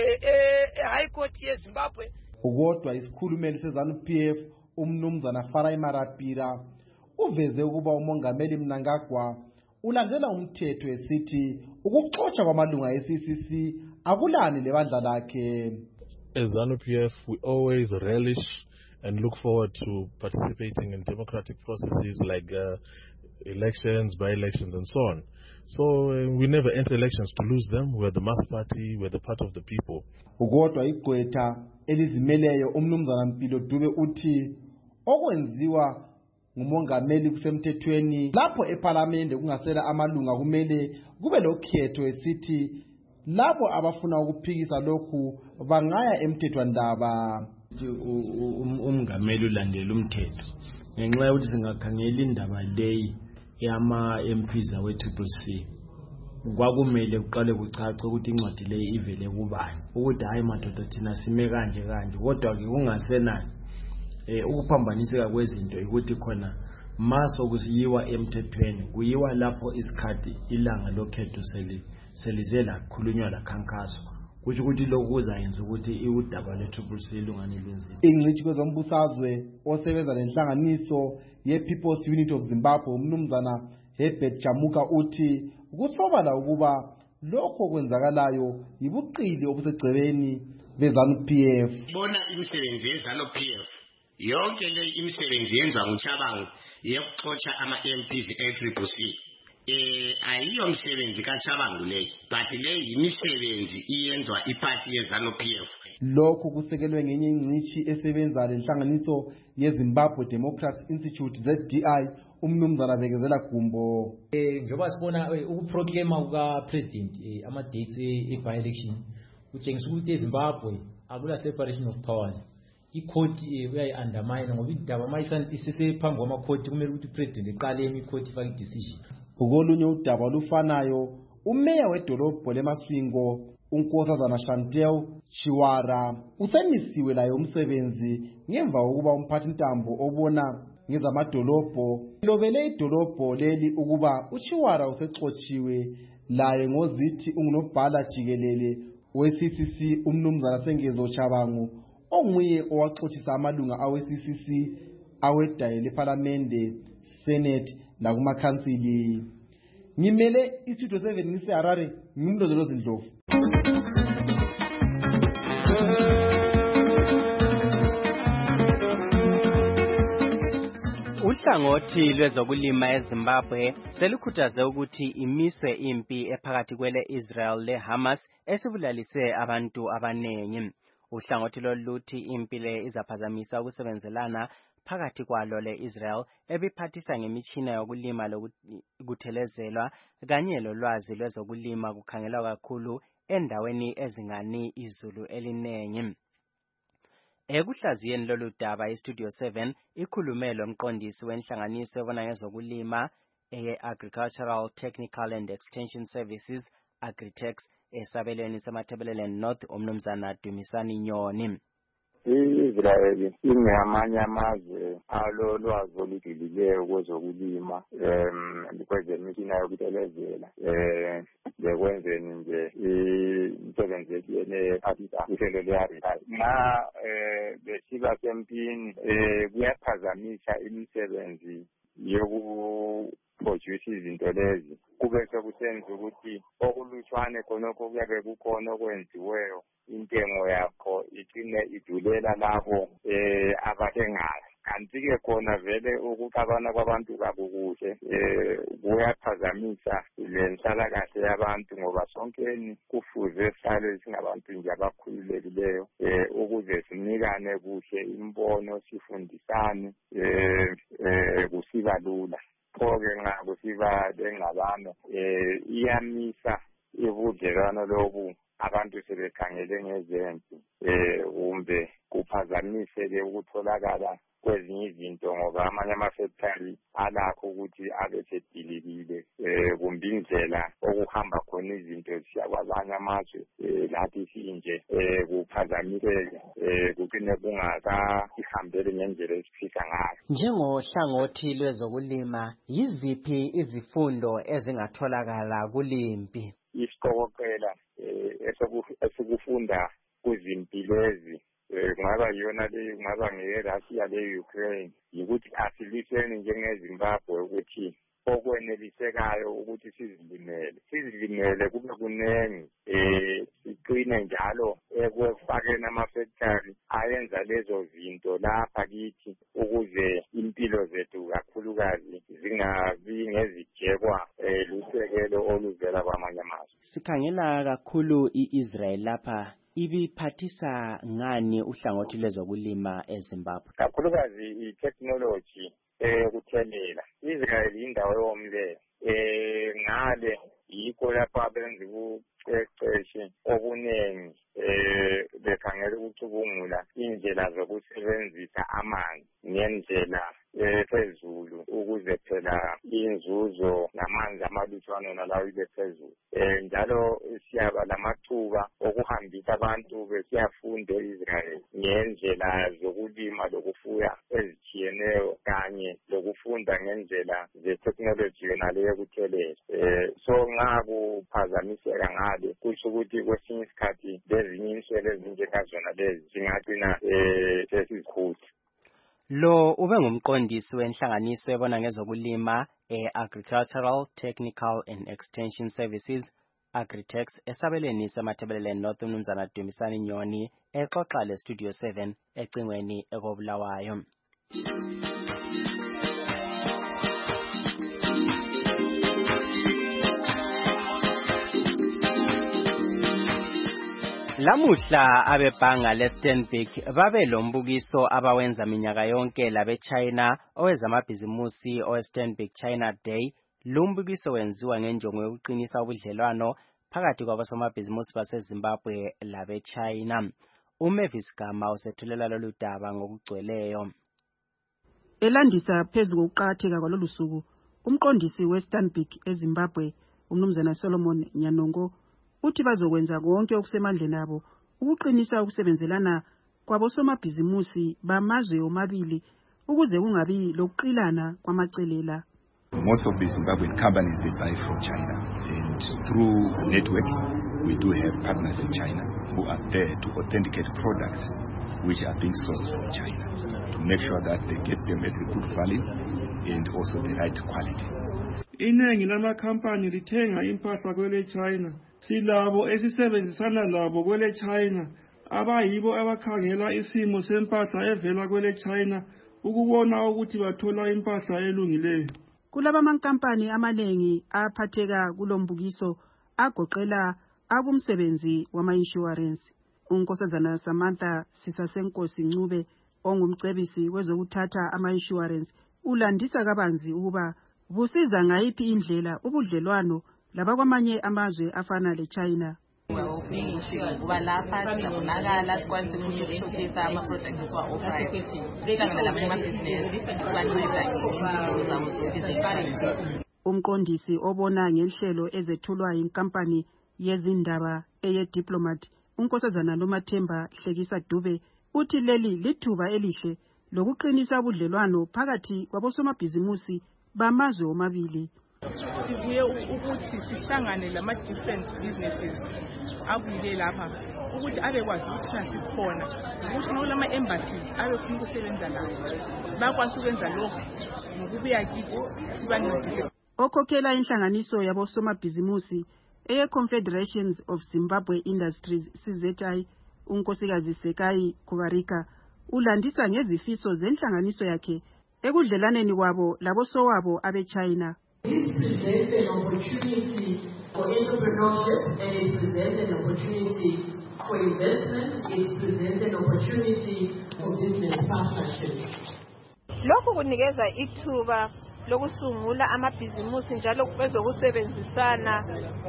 high court yeZimbabwe. Kodwa isikhulumeli seZANU-PF umnumzana Farai Marapira uveze ukuba umongameli Mnangagwa ulandela umthetho esithi ukuxotsha kwamalunga e-CCC akulani lebandla lakhe. As ZANU-PF, we always relish and look forward to participating in democratic processes like elections, by-elections, and so on. So we never enter elections to lose them. We're the mass party, we're the part of the people. Kodwa igqwetha elizimeleyo umnumzana Mpilo Dube uthi okwenziwa ngumongameli kusemthethweni lapho eParliament kungasela amalunga kumele kube lokhetho esithi lapho abafuna ukuphikisa lokhu bangaya emthethwandaba. Umngameli ulandela umthetho ngenxa yokuthi singakhangela indaba leyi yama MPs awe-CCC kwakumele kuqale kucace ukuthi incwadi le ivele kubani ukuthi hayi madoda thina sime kanje kodwa ke kungasenani ukuphambaniseka kwezinto ukuthi khona maso kusiyiwa emthethweni kuyiwa lapho isikhathi ilanga lokhetho selize lakhulunywa lakhankaswa kusho ukuthi lokhu kuzayenza ukuthi udaba le-CCC lungani lwenzima. Ingcitshi kwezombusazwe osebenza nenhlanganiso ye-People's Unity of Zimbabwe umnumzana Herbert Jamuka uthi kusobala ukuba lokho kwenzakalayo yibuqili obusegcebeni beZANU-PF. Bona imisebenzi yeZANU-PF yonke le imisebenzi yenziwa nguChabangu yokuxotsha ama-MPs e-CCC ayiyo msebenzi kaChabangu le but le imisebenzi iyenzwa iparty yeZANU-PF. Lokhu kusekelwe ngenye ingcitshi esebenza lenhlanganiso yeZimbabwe Democracy Institute ZDI umnumzana Bekezela Gumbo. Njengoba sibona ukuproclaima kuka-president ama-dates e-by-election kutshengisa ukuthi eZimbabwe akula separation of powers. Ikhoti uyayi-undermine ngoba indaba isesephambi kwamakhoti kumele ukuthi upresident eqale imikhoti ifake i-decision. Kolunye udaba olufanayo umeya wedolobho leMasvingo uNkosazana Chantel Chiwara usemisiwe layo umsebenzi ngemva kokuba umphathintambo obona ngezamadolobho lobele idolobho leli ukuba uChiwara usexotshiwe laye ngozithi ungunobhala jikelele we-CCC umnumzana Sengezo Chabangu onguye owaxothisa amalunga awe-CCC awedaye leParliament, Senate nakumakhansili. Ngimele istudio 7 ngiseHarare ngimlondolozi Ndlovu. Uhlangothi lwezokulima eZimbabwe selukhuthaze ukuthi imiswe impi ephakathi kwele Israel leHamas esibulalise abantu abanengi. Uhlangothi loluthi impi le izaphazamisa ukusebenzelana phakathi kwalo le-Israel ebiphathisa ngemitshina yokulima lokuthelezelwa kanye lolwazi lwezokulima kukhangelwa kakhulu endaweni ezingani izulu elinengi. Ekuhlaziyeni lolu daba iStudio 7 ikhulume lomqondisi wenhlanganiso ebona ngezokulima eye-Agricultural Technical and Extension Services Agritex esabelweni semathebeleleni North umnumzana Dumisani Nyoni. I-Israel ingamanye amazwe alolwazi olujilileyo kwezokulima kwezemitshina yokutelezela bekwenzeni nje imisebenzi etiyene apisa uhlelo lwe-Harvard. Nxa besiba sempini kuyaphazamisa imisebenzi yokuproduce izinto lezi kube sekusenza ukuthi okulutshwane khonokho kuyabe kukhona okwenziweyo intengo yakho icine idulela labo abathengayo. Kanti-ke khona vele ukuxabana kwabantu kakukuhle kuyaphazamisa lenhlalakahle yabantu ngoba sonkeni kufuze sihlale singabantu nje abakhululekileyo ukuze sinikane kuhle imbono sifundisane kusiba lula. Pho-ke nxa kusiba bengabano iyamisa ubudlelwano lobu abantu sebekhangele ngezempi kumbe kuphazamise-ke ukutholakala kwezinye izinto ngoba amanye amafactory alakho ukuthi abe sedilibile kumbe indlela okuhamba khona izinto ziya kwamanye amazwe lathi sinje kuphazamiseke kucine kungakahambeli ngendlela esifisa ngayo. Njengohlangothi lwezokulima yiziphi izifundo ezingatholakala kulimpi? Isiqokoqela esikufunda kuzimpi lezi kungaba yona le kungaba ngeRussia le-Ukraine yikuthi asilwiseni njengeZimbabwe ukuthi okwenelisekayo ukuthi sizilimele kube kunengi siqine njalo ekwefakeni amafactory ayenza lezo zinto lapha kithi ukuze impilo zethu kakhulukazi zingabi ngezijekwa lusekelo oluvela kwamanye amazwe. Sikhangela kakhulu i-Israel lapha ibiphathisa ngani uhlangothi lwezokulima eZimbabwe? Kakhulukazi i-technology yokuthelela. Israel indawo yomle ngale yikho lapho abenza ubuqeqeshi obuningi bekhangela ukucubungula indlela zokusebenzisa amanzi ngendlela phezulu ukuze phela inzuzo namanzi amalutshwana nalawo ibe phezulu. Njalo siyaba lamathuba okuhambisa abantu besiyafunda e-Israel ngendlela zokulima lokufuya ezitshiyeneyo kanye lokufunda ngendlela ze-technology yonale yokuthelela. So nxa kuphazamiseka ngale kusho ukuthi kwesinye isikhathi lezinye inswelo ezinjengazona lezi zingagcina sesizikhutha. Lo ube ngumqondisi wenhlanganiso ebona ngezokulima Agricultural Technical and Extension Services Agritex esabelweni semathebeleleni North uMnumzana Dumisani Nyoni exoxa le Studio 7 ecingweni ekobulawayo. Lamuhla abebhanga leStanbic babe lombukiso abawenza minyaka yonke labeChina owezamabhizimusi oweStanbic China Day. Lumbukiso wenziwa ngenjongo yokuqinisa ubudlelwano phakathi kwabosomabhizimusi baseZimbabwe labeChina. uMavis Gama usethulela lolu daba ngokugcweleyo. Elandisa phezu kokuqakatheka kwalolu suku, umqondisi weStanbic eZimbabwe uMnumzana Solomon Nyanongo uthi bazokwenza konke okusemandleni abo ukuqinisa ukusebenzelana kwabosomabhizimusi bamazwe omabili ukuze kungabi lokuqilana kwamacelela. Most of the Zimbabwean companies they buy from China, and through network we do have partners in China who are there to authenticate products which are being sourced from China to make sure that they get them at a good value and also the right quality. Inengi lamakhampani lithenga impahla kwele China. Silabo esisebenzisana labo kwele China abayibo abakhangela isimo sempahla evela kwele China ukubona ukuthi bathola impahla elungileyo. Kulaba amankampani amanengi aphatheka kulombukiso agoqela abumsebenzi wama-insurance. Unkosazana Samantha Sisasenkosi Ncube ongumcebisi wezokuthatha ama-insurance ulandisa kabanzi ukuba busiza ngayiphi indlela ubudlelwano labakwamanye amazwe afana leChina. Kuba lapha siyabonakala sikwanise futhi ukushowcase ama-products siwa-offer sihlangana labamabhizinisi sibanceda ngezindlela zabo zokuziqalisa. Umqondisi obona ngenhlelo ezethulwa yinkampani yezindaba eye-Diplomat unkosazana Nomathemba Hlekisa Dube uthi leli lithuba elihle lokuqinisa ubudlelwano phakathi kwabosomabhizimusi bamazwe omabili. Sibuye ukuthi sihlangane lama-different businesses abuye lapha ukuthi abekwazi ukuthi nasikhona ukuthi nakulama-embassies abefuna ukusebenza labo bakwazi ukwenza lokho ngokubuya kithi sibancedise. Okhokhela inhlanganiso yabosomabhizimusi eye-Confederations of Zimbabwe Industries CZI unkosikazi Sekai Kubarika ulandisa ngezifiso zenhlanganiso yakhe ekudlelaneni kwabo labosowabo abeChina. This presents an opportunity for entrepreneurship and it presents an opportunity for investment. It presents an opportunity for business partnerships. Lokhu kunikeza ithuba lokusungula amabhizimusi njalo kwezokusebenzisana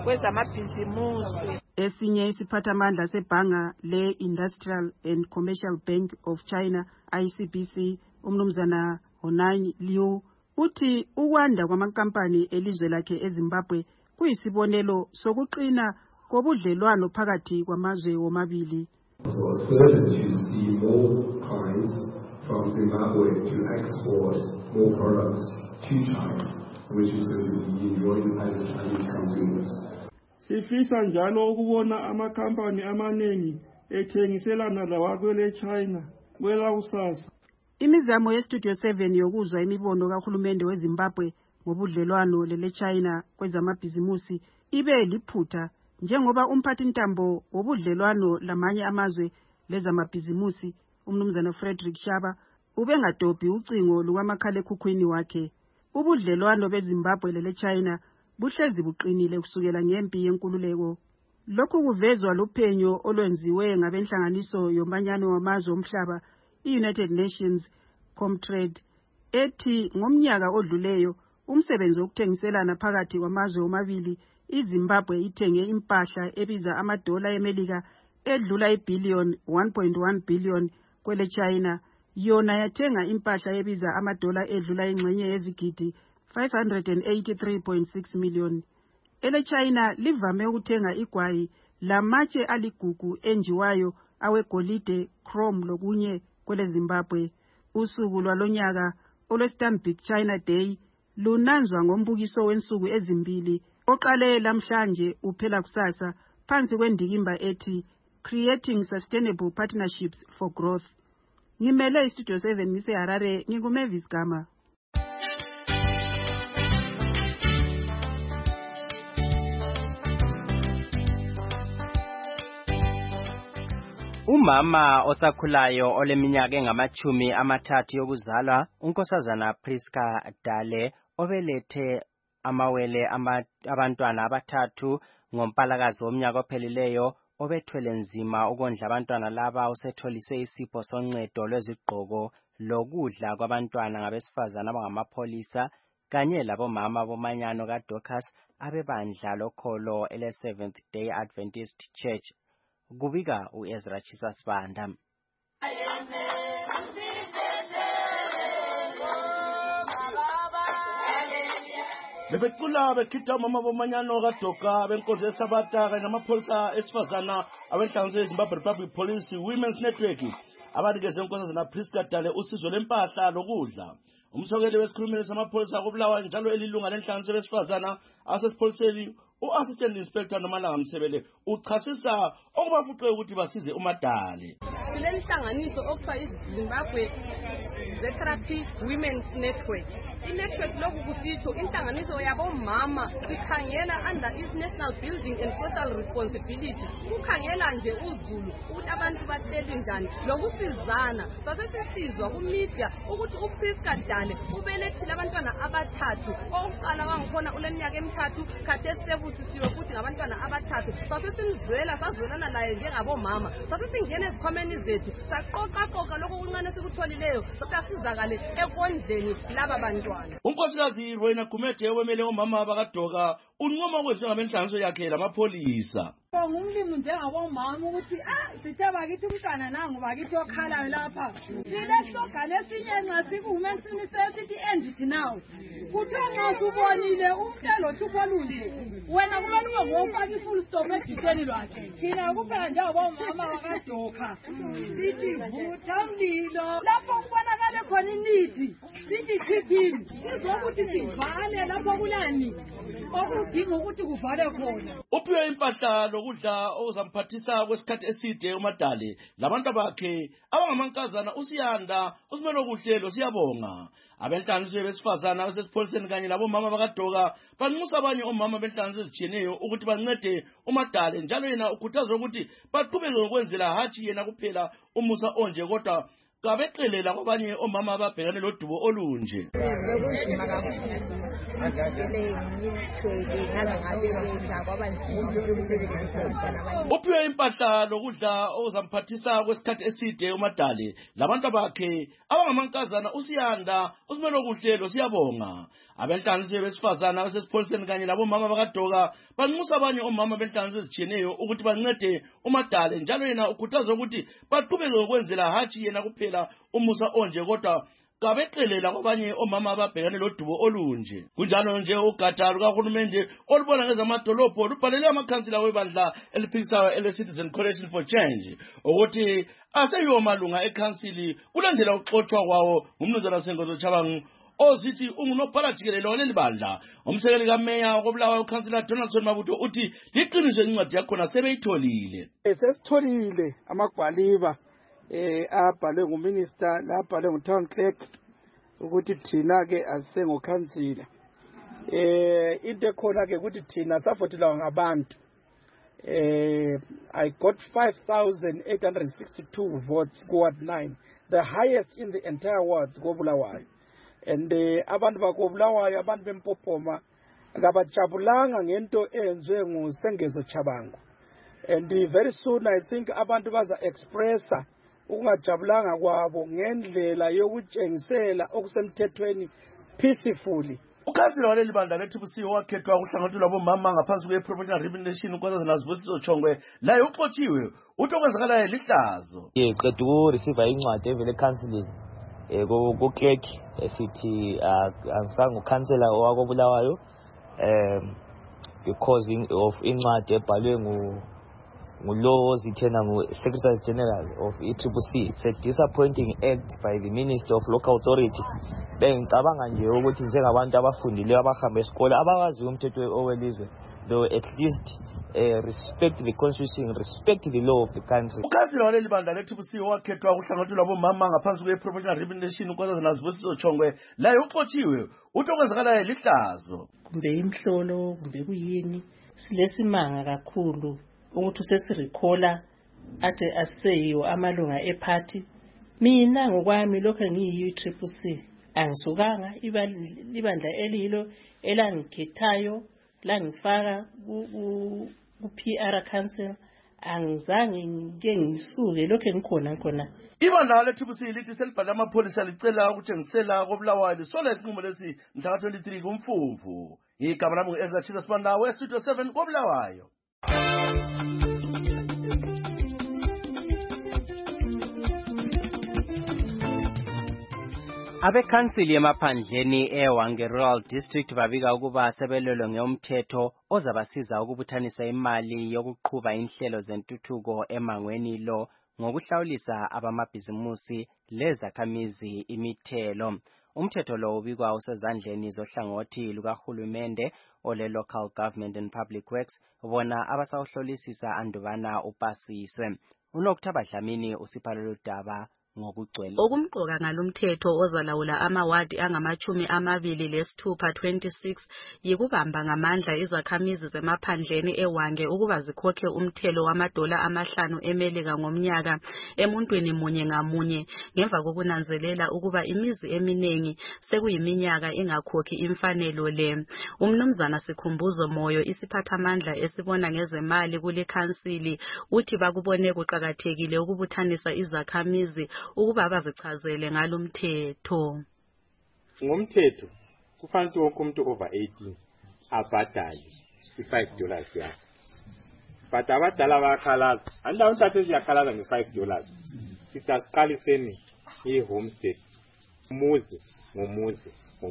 kwezamabhizimusi. Esinye isiphathamandla sebhanga le-Industrial and Commercial Bank of China ICBC uMnumzana Honai Liu uthi ukwanda kwamankampani elizwe lakhe eZimbabwe kuyisibonelo sokuqina kobudlelwano phakathi kwamazwe womabili. Certainly to see more clients from Zimbabwe to export more products to China, which is going to be enjoyed by the Chinese consumers. Sifisa njalo ukubona amakhampani amanengi ethengiselana lawakwele China kwela kusasa. Imizamo yeStudio 7 yokuzwa imibono kahulumende weZimbabwe ngobudlelwano leleChina kwezamabhizimusi ibe liphutha njengoba umphathintambo wobudlelwano lamanye amazwe lezamabhizimusi uMnumzana Frederick Shaba ubengadobhi ucingo lukamakhalekhukhwini wakhe. Ubudlelwano beZimbabwe leleChina buhlezi buqinile kusukela ngempi yenkululeko. Lokhu kuvezwa luphenyo olwenziwe ngabenhlanganiso yomanyano wamazwe omhlaba i-United Nations Comtrade ethi ngomnyaka odluleyo umsebenzi wokuthengiselana phakathi kwamazwe omabili iZimbabwe ithenge impahla ebiza amadola eMelika edlula ibhillion 1.1 billion kwele China. Yona yathenga impahla ebiza amadola edlula ingxenye yezigidi 583.6 million. Ele China livame ukuthenga igwayi lamatshe aligugu enjiwayo awegolide, chrome lokunye kwele Zimbabwe. Usuku lwalonyaka olweStanbic China Day lunanzwa ngombukiso wensuku ezimbili oqale lamhlanje uphela kusasa phansi kwendikimba ethi Creating Sustainable Partnerships for Growth. Ngimele iStudio 7 ngiseHarare, ngikuMavis Gama. Umama osakhulayo oleminyaka engamachumi amathathu yokuzalwa, unkosazana Priska Dale, obelethe amawele abantwana abathathu ngompalakazi womnyaka ophelileyo, obethwele nzima ukondla abantwana laba, usetholise isipho soncedo lwezigqoko lokudla kwabantwana ngabesifazana abangamapholisa kanye labomama bomanyano kaDorcas abebandla lokholo ele-Seventh Day Adventist Church. Kubika uEzra Chisasibanda. Bebecula bekhitha umama bomanyano kaDoka benkonzo yeSabatha kanye namapholisa esifazana abenhlanganiso yeZimbabwe Republic Police Women's Network abanikeze unkosazana Priska Dale usizo lempahla lokudla. Umsokeli wesikhulumeli samapholisa koBulawayo njalo elilunga lenhlanganiso besifazana asesipholiseni u-Assistant Inspector Nomalanga Msebele uchasisa okubafuqe ukuthi basize uMadale. Silenhlanganiso okuthiwa iZimbabwe Therapy Women's Network. I-network lokhu kusitsho inhlanganiso yabomama sikhangela under National Building and Social Responsibility. Kukhangela nje uzulu ukuthi abantu bahleli njani lokusizana. Sasesisizwa kumedia ukuthi uPriska Dale ubelethile abantwana abathathu. Oqala wangikhona uleminyaka emithathu khathesi sebusisiwe futhi ngabantwana abathathu. Sasesimzwela sazwelana laye njengabomama. Sasesingena ezikhwameni zethu saqoqa lokho kuncane sikutholileyo sasizakale ekondleni laba bantwana. Unkosikazi Rwena Kumete wemele omama abakaDoka unqoma ukwenza ngamenhlanganiso yakhe lamapholisa. Ngumlimi njengabomama ukuthi sithe bakithi umntwana nangu bakithi okhalayo lapha. Sileslogan esinye nxa siku-Women's University ended now. Kuthiwa nxa subonile umhlelo hlupho olunje wena kumele ube ngofaka i-full stop editeni lwakhe. Thina kuphela njengabomama bakaDoka sithi vutha mlilo lapho kubonakale khona inidi sithi khiphini sizokuthi sivale lapho kulani okudinga ukuthi kuvale khona. Uphiwe impahla lokudla ozamphathisa kwesikhathi eside uMadale labantu bakhe abangamankazana uSiyanda uSimelo Kuhlelo siyabonga. Abenhlanganiso besifazana basesipholiseni kanye labomama bakaDoka banxusa abanye omama benhlanganiso ezitshiyeneyo ukuthi bancede uMadale njalo yena ukhuthaza ukuthi baqhubeke ngokwenzela hatshi yena kuphela umusa onje kodwa kabeqelela kwabanye omama ababhekane lodubo olunje. Bekunzima kakhulu uphiwe impahla lokudla ozamphathisa kwesikhathi eside uMadale labantu bakhe abangamankazana uSiyanda uSimelo Kuhlelo siyabonga. Abenhlanganiso besifazana basesipholiseni kanye labomama bakaDoka banxusa abanye omama benhlanganiso ezitshiyeneyo ukuthi bancede uMadale njalo yena ukhuthaza ukuthi baqhubeke ngokwenzela hatshi yena kuphela umusa onje kodwa kabeqelela kwabanye omama ababhekane lodubo olunje. Kunjalo nje ugatsha lukahulumende olubona ngezamadolobho lubhalele amakhansila webandla eliphikisayo ele-Citizen Coalition for Change ukuthi aseyiwo malunga ekhansili kulandela ukuxoxwa kwawo ngumnumzana Sengozo Chabangu ozithi ungunobhala jikelele waleli bandla. Umsekeli kameya koBulawayo ukhansila Donaldson Mabutho uthi liqiniso incwadi yakhona sebeyitholile. Sesitholile amagwaliba abhalwe nguminister labhalwe ngutown clerk ukuthi thina ke asisengokhansila into ekhona ke ukuthi thina safotelwa ngabantu. I got 5,862 votes ku-Ward 9, the highest in the entire wards koBulawayo. And abantu bakoBulawayo abantu bempophoma ngabajabulanga ngento enziwe nguSengezo Chabangu. And very soon I think abantu baza expressa ukungajabulanga kwabo ngendlela yokutshengisela okusemthethweni peacefully. ukhansila waleli bandla le-TPC owakhethwa kuhlangatho lwabomama ngaphansi kwe-proportional representation unkosazana Sibusiso Chongwe laye uxotshiwe uthi okwenzakalayo lihlazo. Qeda ukureceive incwadi evele ekhansilini ku-clerk esithi angisange ukhansela owakobulawayo because of incwadi ebhalwe ngulo ozithena ngu-Secretary General of e-TPC. It's a disappointing act by the Minister of Local Authority. Bengicabanga nje ukuthi njengabantu abafundileyo abahambe esikole abawazi umthetho owelizwe, though at least respect the constitution, respect the law of the country. Ukhansila waleli bandla le-TPC owakhethwa kuhlangatho lwabomama ngaphansi kwe-proportional representation unkosazana Sibusiso Chongwe laye uxotshiwe uthi okwenzakalayo lihlazo. Kumbe imhlolo kumbe kuyini silesimanga kakhulu ukuthi usesirikhola ade aseyiwo amalunga eparty. Mina ngokwami lokho ngiyi-TPC angisukanga ibandla elilo elangikhethayo langifaka ku-PR council, angizange ngike ngisuke lokho ngikhona khona. Ibandla le-TPC lithi selibhale amapholisa licela ukutshengisela koBulawayo lisola isinqumo lesi mhla ka-23 kuMfumfu. Igama lami ngu-Ezra Chisa Sibandawo, Studio 7 koBulawayo. Abekhansili emaphandleni eHwange Rural District babika ukuba sebelolo ngomthetho ozabasiza ukubuthanisa imali yokuqhuba inhlelo zentuthuko emangweni lo ngokuhlawulisa abamabhizimusi lezakhamizi imithelo. Umthetho lo ubikwa usezandleni zohlangothi lukahulumende ole Local Government and Public Works bona abasawuhlolisisa andubana upasiswe. UNokutha Dlamini usiphalelo daba ngokugcwele. Okumqoka ngalomthetho ozalawula amawadi angama-26 26 yikubamba ngamandla izakhamizi zemaphandleni eHwange ukuba zikhokhe umthelo wamadola amahlanu emelika ngomnyaka emuntwini munye ngamunye ngemva kokunanzelela ukuba imizi eminingi sekuyiminyaka ingakhokhi imfanelo le. Umnumzana Sikhumbuzo Moyo isiphathamandla esibona ngezemali kule khansili uthi bakubone kuqakathekile ukubuthanisa izakhamizi ukuba bazichazele ngalomthetho. Ngomthetho kufanele wonke umuntu over 18 abhadale $5 yakhe. But abadala bayakhalaza. Andawo umthathe ziyakhalaza nge$5. Sithi asiqaliseni i-homestead. Umuzi ngomuzi.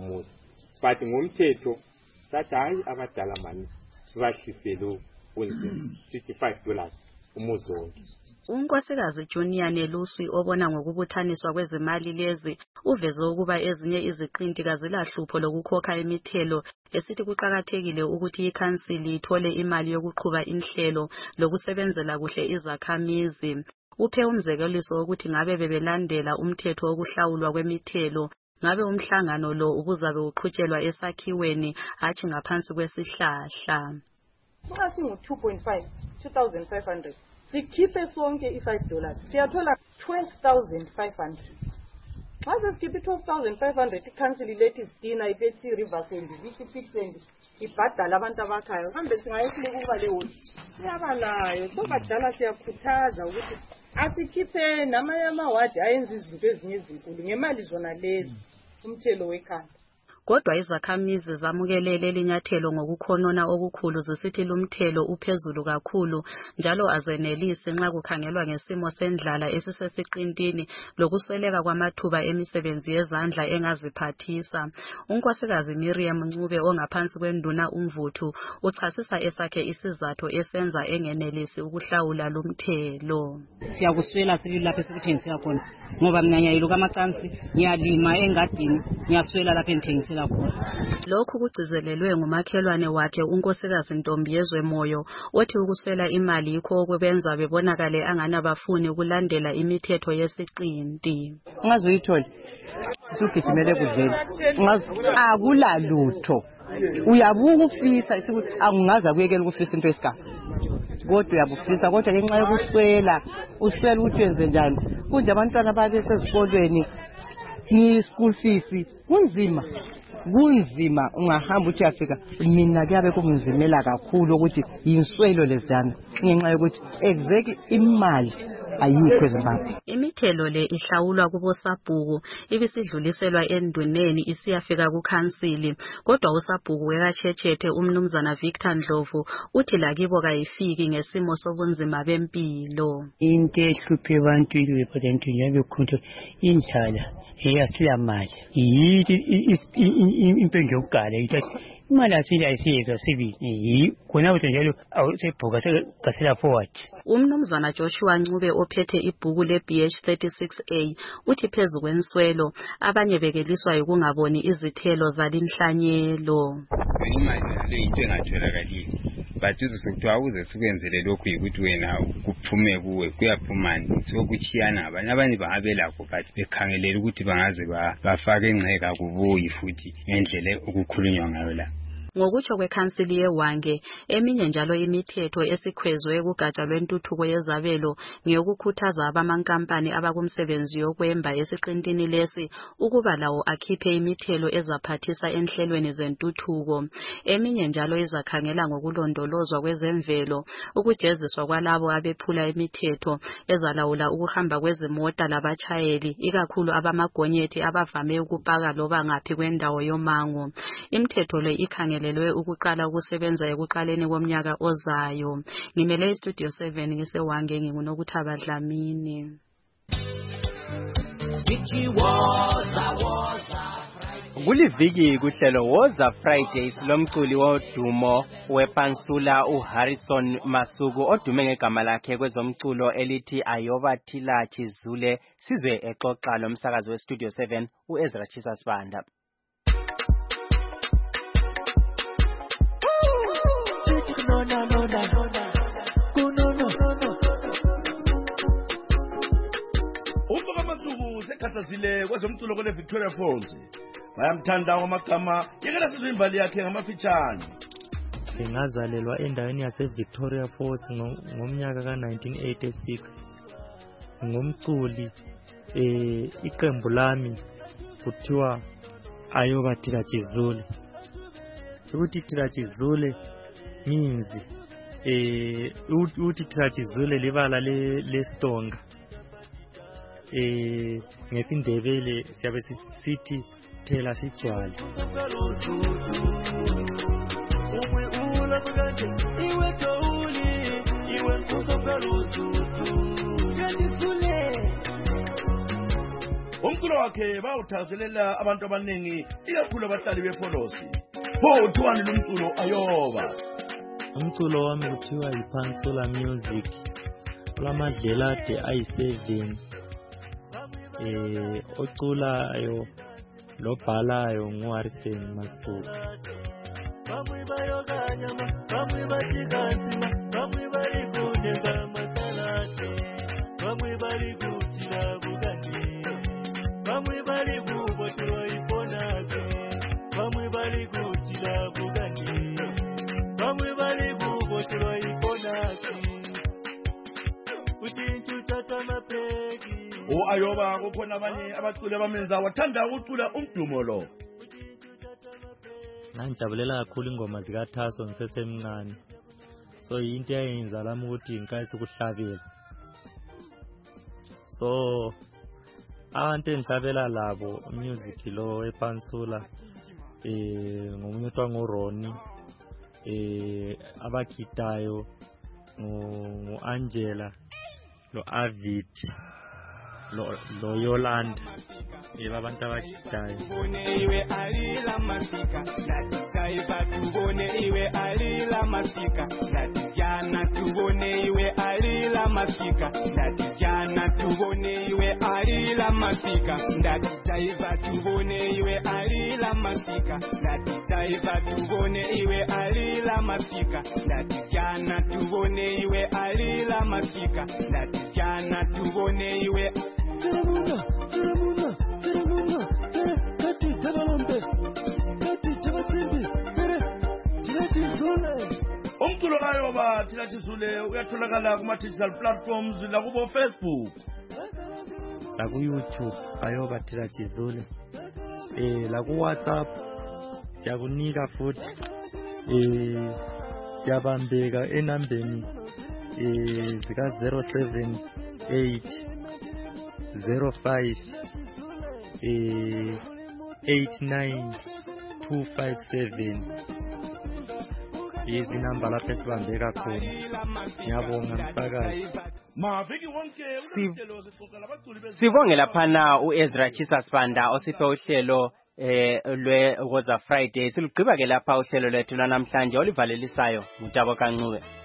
But ngomthetho sathi hayi abadala mani sibahlisele unzima. Sithi $5 umuzi wonke. Unkosikazi Junior Neluswi obona ngokubuthaniswa kwezimali lezi uveze ukuba ezinye iziqinti kazilahlupho lokukhokha imithelo esithi kuqakathekile ukuthi ikhansili ithole imali yokuqhuba inhlelo lokusebenzela kuhle izakhamizi. Uphe umzekeliso ukuthi ngabe bebelandela umthetho wokuhlawulwa kwemithelo ngabe umhlangano lo ubuzabe uqhutshelwa esakhiweni hatshi ngaphansi kwesihlahla. Kukathi ngu-2.5 $2,500 sikhiphe sonke $5 siyathola $12,500. Xa sesikhiphe $12,500 ikhansili lethi sidina ipethi Riversend lithi Pitland ibhadala abantu abakhayo kambe singayehluleka ukuba lewo siyabalayo sobadala siyakhuthaza ukuthi asikhiphe namanye amawadi ayenza izinto ezinye ezinkulu ngemali zona lezi umthelo wekhanda. Kodwa izakhamizi zamukelele linyathelo ngokukhonona okukhulu zisithi lumthelo uphezulu kakhulu njalo azenelisi nxa kukhangelwa ngesimo sendlala esisesiqintini lokusweleka kwamathuba emisebenzi yezandla engaziphathisa. Unkosikazi Miriam Ncube ongaphansi kwenduna uMvuthu uchasisa esakhe isizathu esenza engenelisi ukuhlawula lumthelo. Siyakuswela silapha esikuthengisela khona ngoba mina ngiyayiluka amacansi ngiyalima engadini ngiyaswela lapha engithengisela. Lokhu kugcizelelwe ngumakhelwane wakhe unkosikazi Ntombiyezwe Moyo othi ukuswela imali yikho okwenza bebonakale angana bafuni ukulandela imithetho yesiqinti. Ungazoyithola sugijimele kudlela akula lutho uyabuka ufisa ukuthi angingaza kuyekela ukufisa into esigaba kodwa uyabufisa kodwa ngenxa yokuswela uswela ukuthi wenze njani kunje abantwana babe sezikolweni ni school fees kunzima ungahamba uthi afika mina kuyabe kunzimela kakhulu ukuthi yinswelo lezana ngenxa yokuthi exactly imali ayikho eZimbabwe. Imithelo le ihlawulwa kubosabhuku ibisidluliselwa enduneni isiyafika kukhansili, kodwa usabhuku wekatshetshethe umnumzana Victor Ndlovu uthi lakibo kayifiki ngesimo sobunzima bempilo. Into ehluphe abantu irepresent njengekhunto indlala eyasila mali yithi impendulo yokuqala ithi imali asiyezwa sibili khona ukuthi njalo awusebhuka sekasela forward. Umnumzana Joshua Ncube ophethe ibhuku le-BH 36A uthi phezu kwenswelo abanye bekeliswa yikungaboni izithelo zalinhlanyelo. Imali le into engatholakali bathuza sekuthiwa uze sikwenzele lokhu yikuthi wena kuphume kuwe kuyaphumani sokuchiyana abanye bangabelakho but bekhangelela ukuthi bangaze bafake ingceka kubuyi futhi ngendlela ukukhulunywa ngayo la. Ngokutsho kwekhansili yeWange, eminye njalo imithetho esikhwezwe kugatsha lwentuthuko yezabelo ngeyokukhuthaza abamankampani abakumsebenzi yokwemba esiqintini lesi ukuba lawo akhiphe imithelo ezaphathisa enhlelweni zentuthuko. Eminye njalo izakhangela ngokulondolozwa kwezemvelo, ukujeziswa kwalabo abephula imithetho ezalawula ukuhamba kwezimota labatshayeli, ikakhulu abamagonyethi abavame ukupaka loba ngaphi kwendawo yomango. Imithetho le ikhangela ukuqala ukusebenza ekuqaleni komnyaka ozayo. Ngimele iStudio 7 ngiseWange nginguNokuthaba Dlamini. Kuliviki kuhlelo Woza Fridays lomculi wodumo wePansula uHarrison Masuku odume ngegama lakhe kwezomculo elithi Ayoba Thila Chizule. Sizwe exoxa lomsakazi weStudio 7 uEzra Chisasibanda. Umfaka Masuku sekhathazile kwezomculo kule Victoria Falls. Bayamthanda amagama yekela sizwe imbali yakhe ngamafitshane. Ngazalelwa endaweni yase Victoria Falls ngomnyaka ka1986. Ngumculi iqembu lami kuthiwa Ayoba Thila Chizule. Ukuthi Thila Chizule means uthi Thila Chizule libala lestonga. Ngesindebele siyabe sithi thela sijwala. Umculo wakhe bawuthazelela abantu abaningi ikakhulu abahlali befolosi. Uthiwani lumculo Ayoba? Umculo wami kuthiwa yiPansula Music. Olamadlelade ayi7. Oculayo lobhalayo nguHarrison Masuku. Ayoba kukhona abanye abaculi abamenza wathanda ukucula umdumo lo. Nangijabulela kakhulu ingoma zikaThaso ngisesemncane. So into eyenza lami ukuthi ngikayise ukuhlabela. So abantu engihlabela labo music lo ePansula ngomunye otwa ngoRoni abakitayo ngoAngela lo Avid lo Yolanda abantu abakitayo. Iwe alila masika natijaiva tubone iwe alila masika natijana tubone iwe alila masika natijana tubone iwe alila masika natijaiva tubone iwe alila masika natijaiva tubone iwe alila masika natijana tubone iwe alila masika natijana tubone iwe Umculo Ayoba Thila Chizule uyatholakala kuma digital platforms la kubo Facebook, la ku YouTube Ayoba Thila Chizule, la ku WhatsApp siyakunika futhi siyabambeka enambeni zika 078 05 89257 izinamba lapho esibambeka khona. Ngiyabonga msakazi. Maviki wonke uhlelo sixoxa labaculi Sibonge laphana uEzra Chisasibanda osiphe uhlelo lwe Woza Friday. Silugqiba ke lapha uhlelo lwethu namhlanje olivalelisayo uTabo Kancube.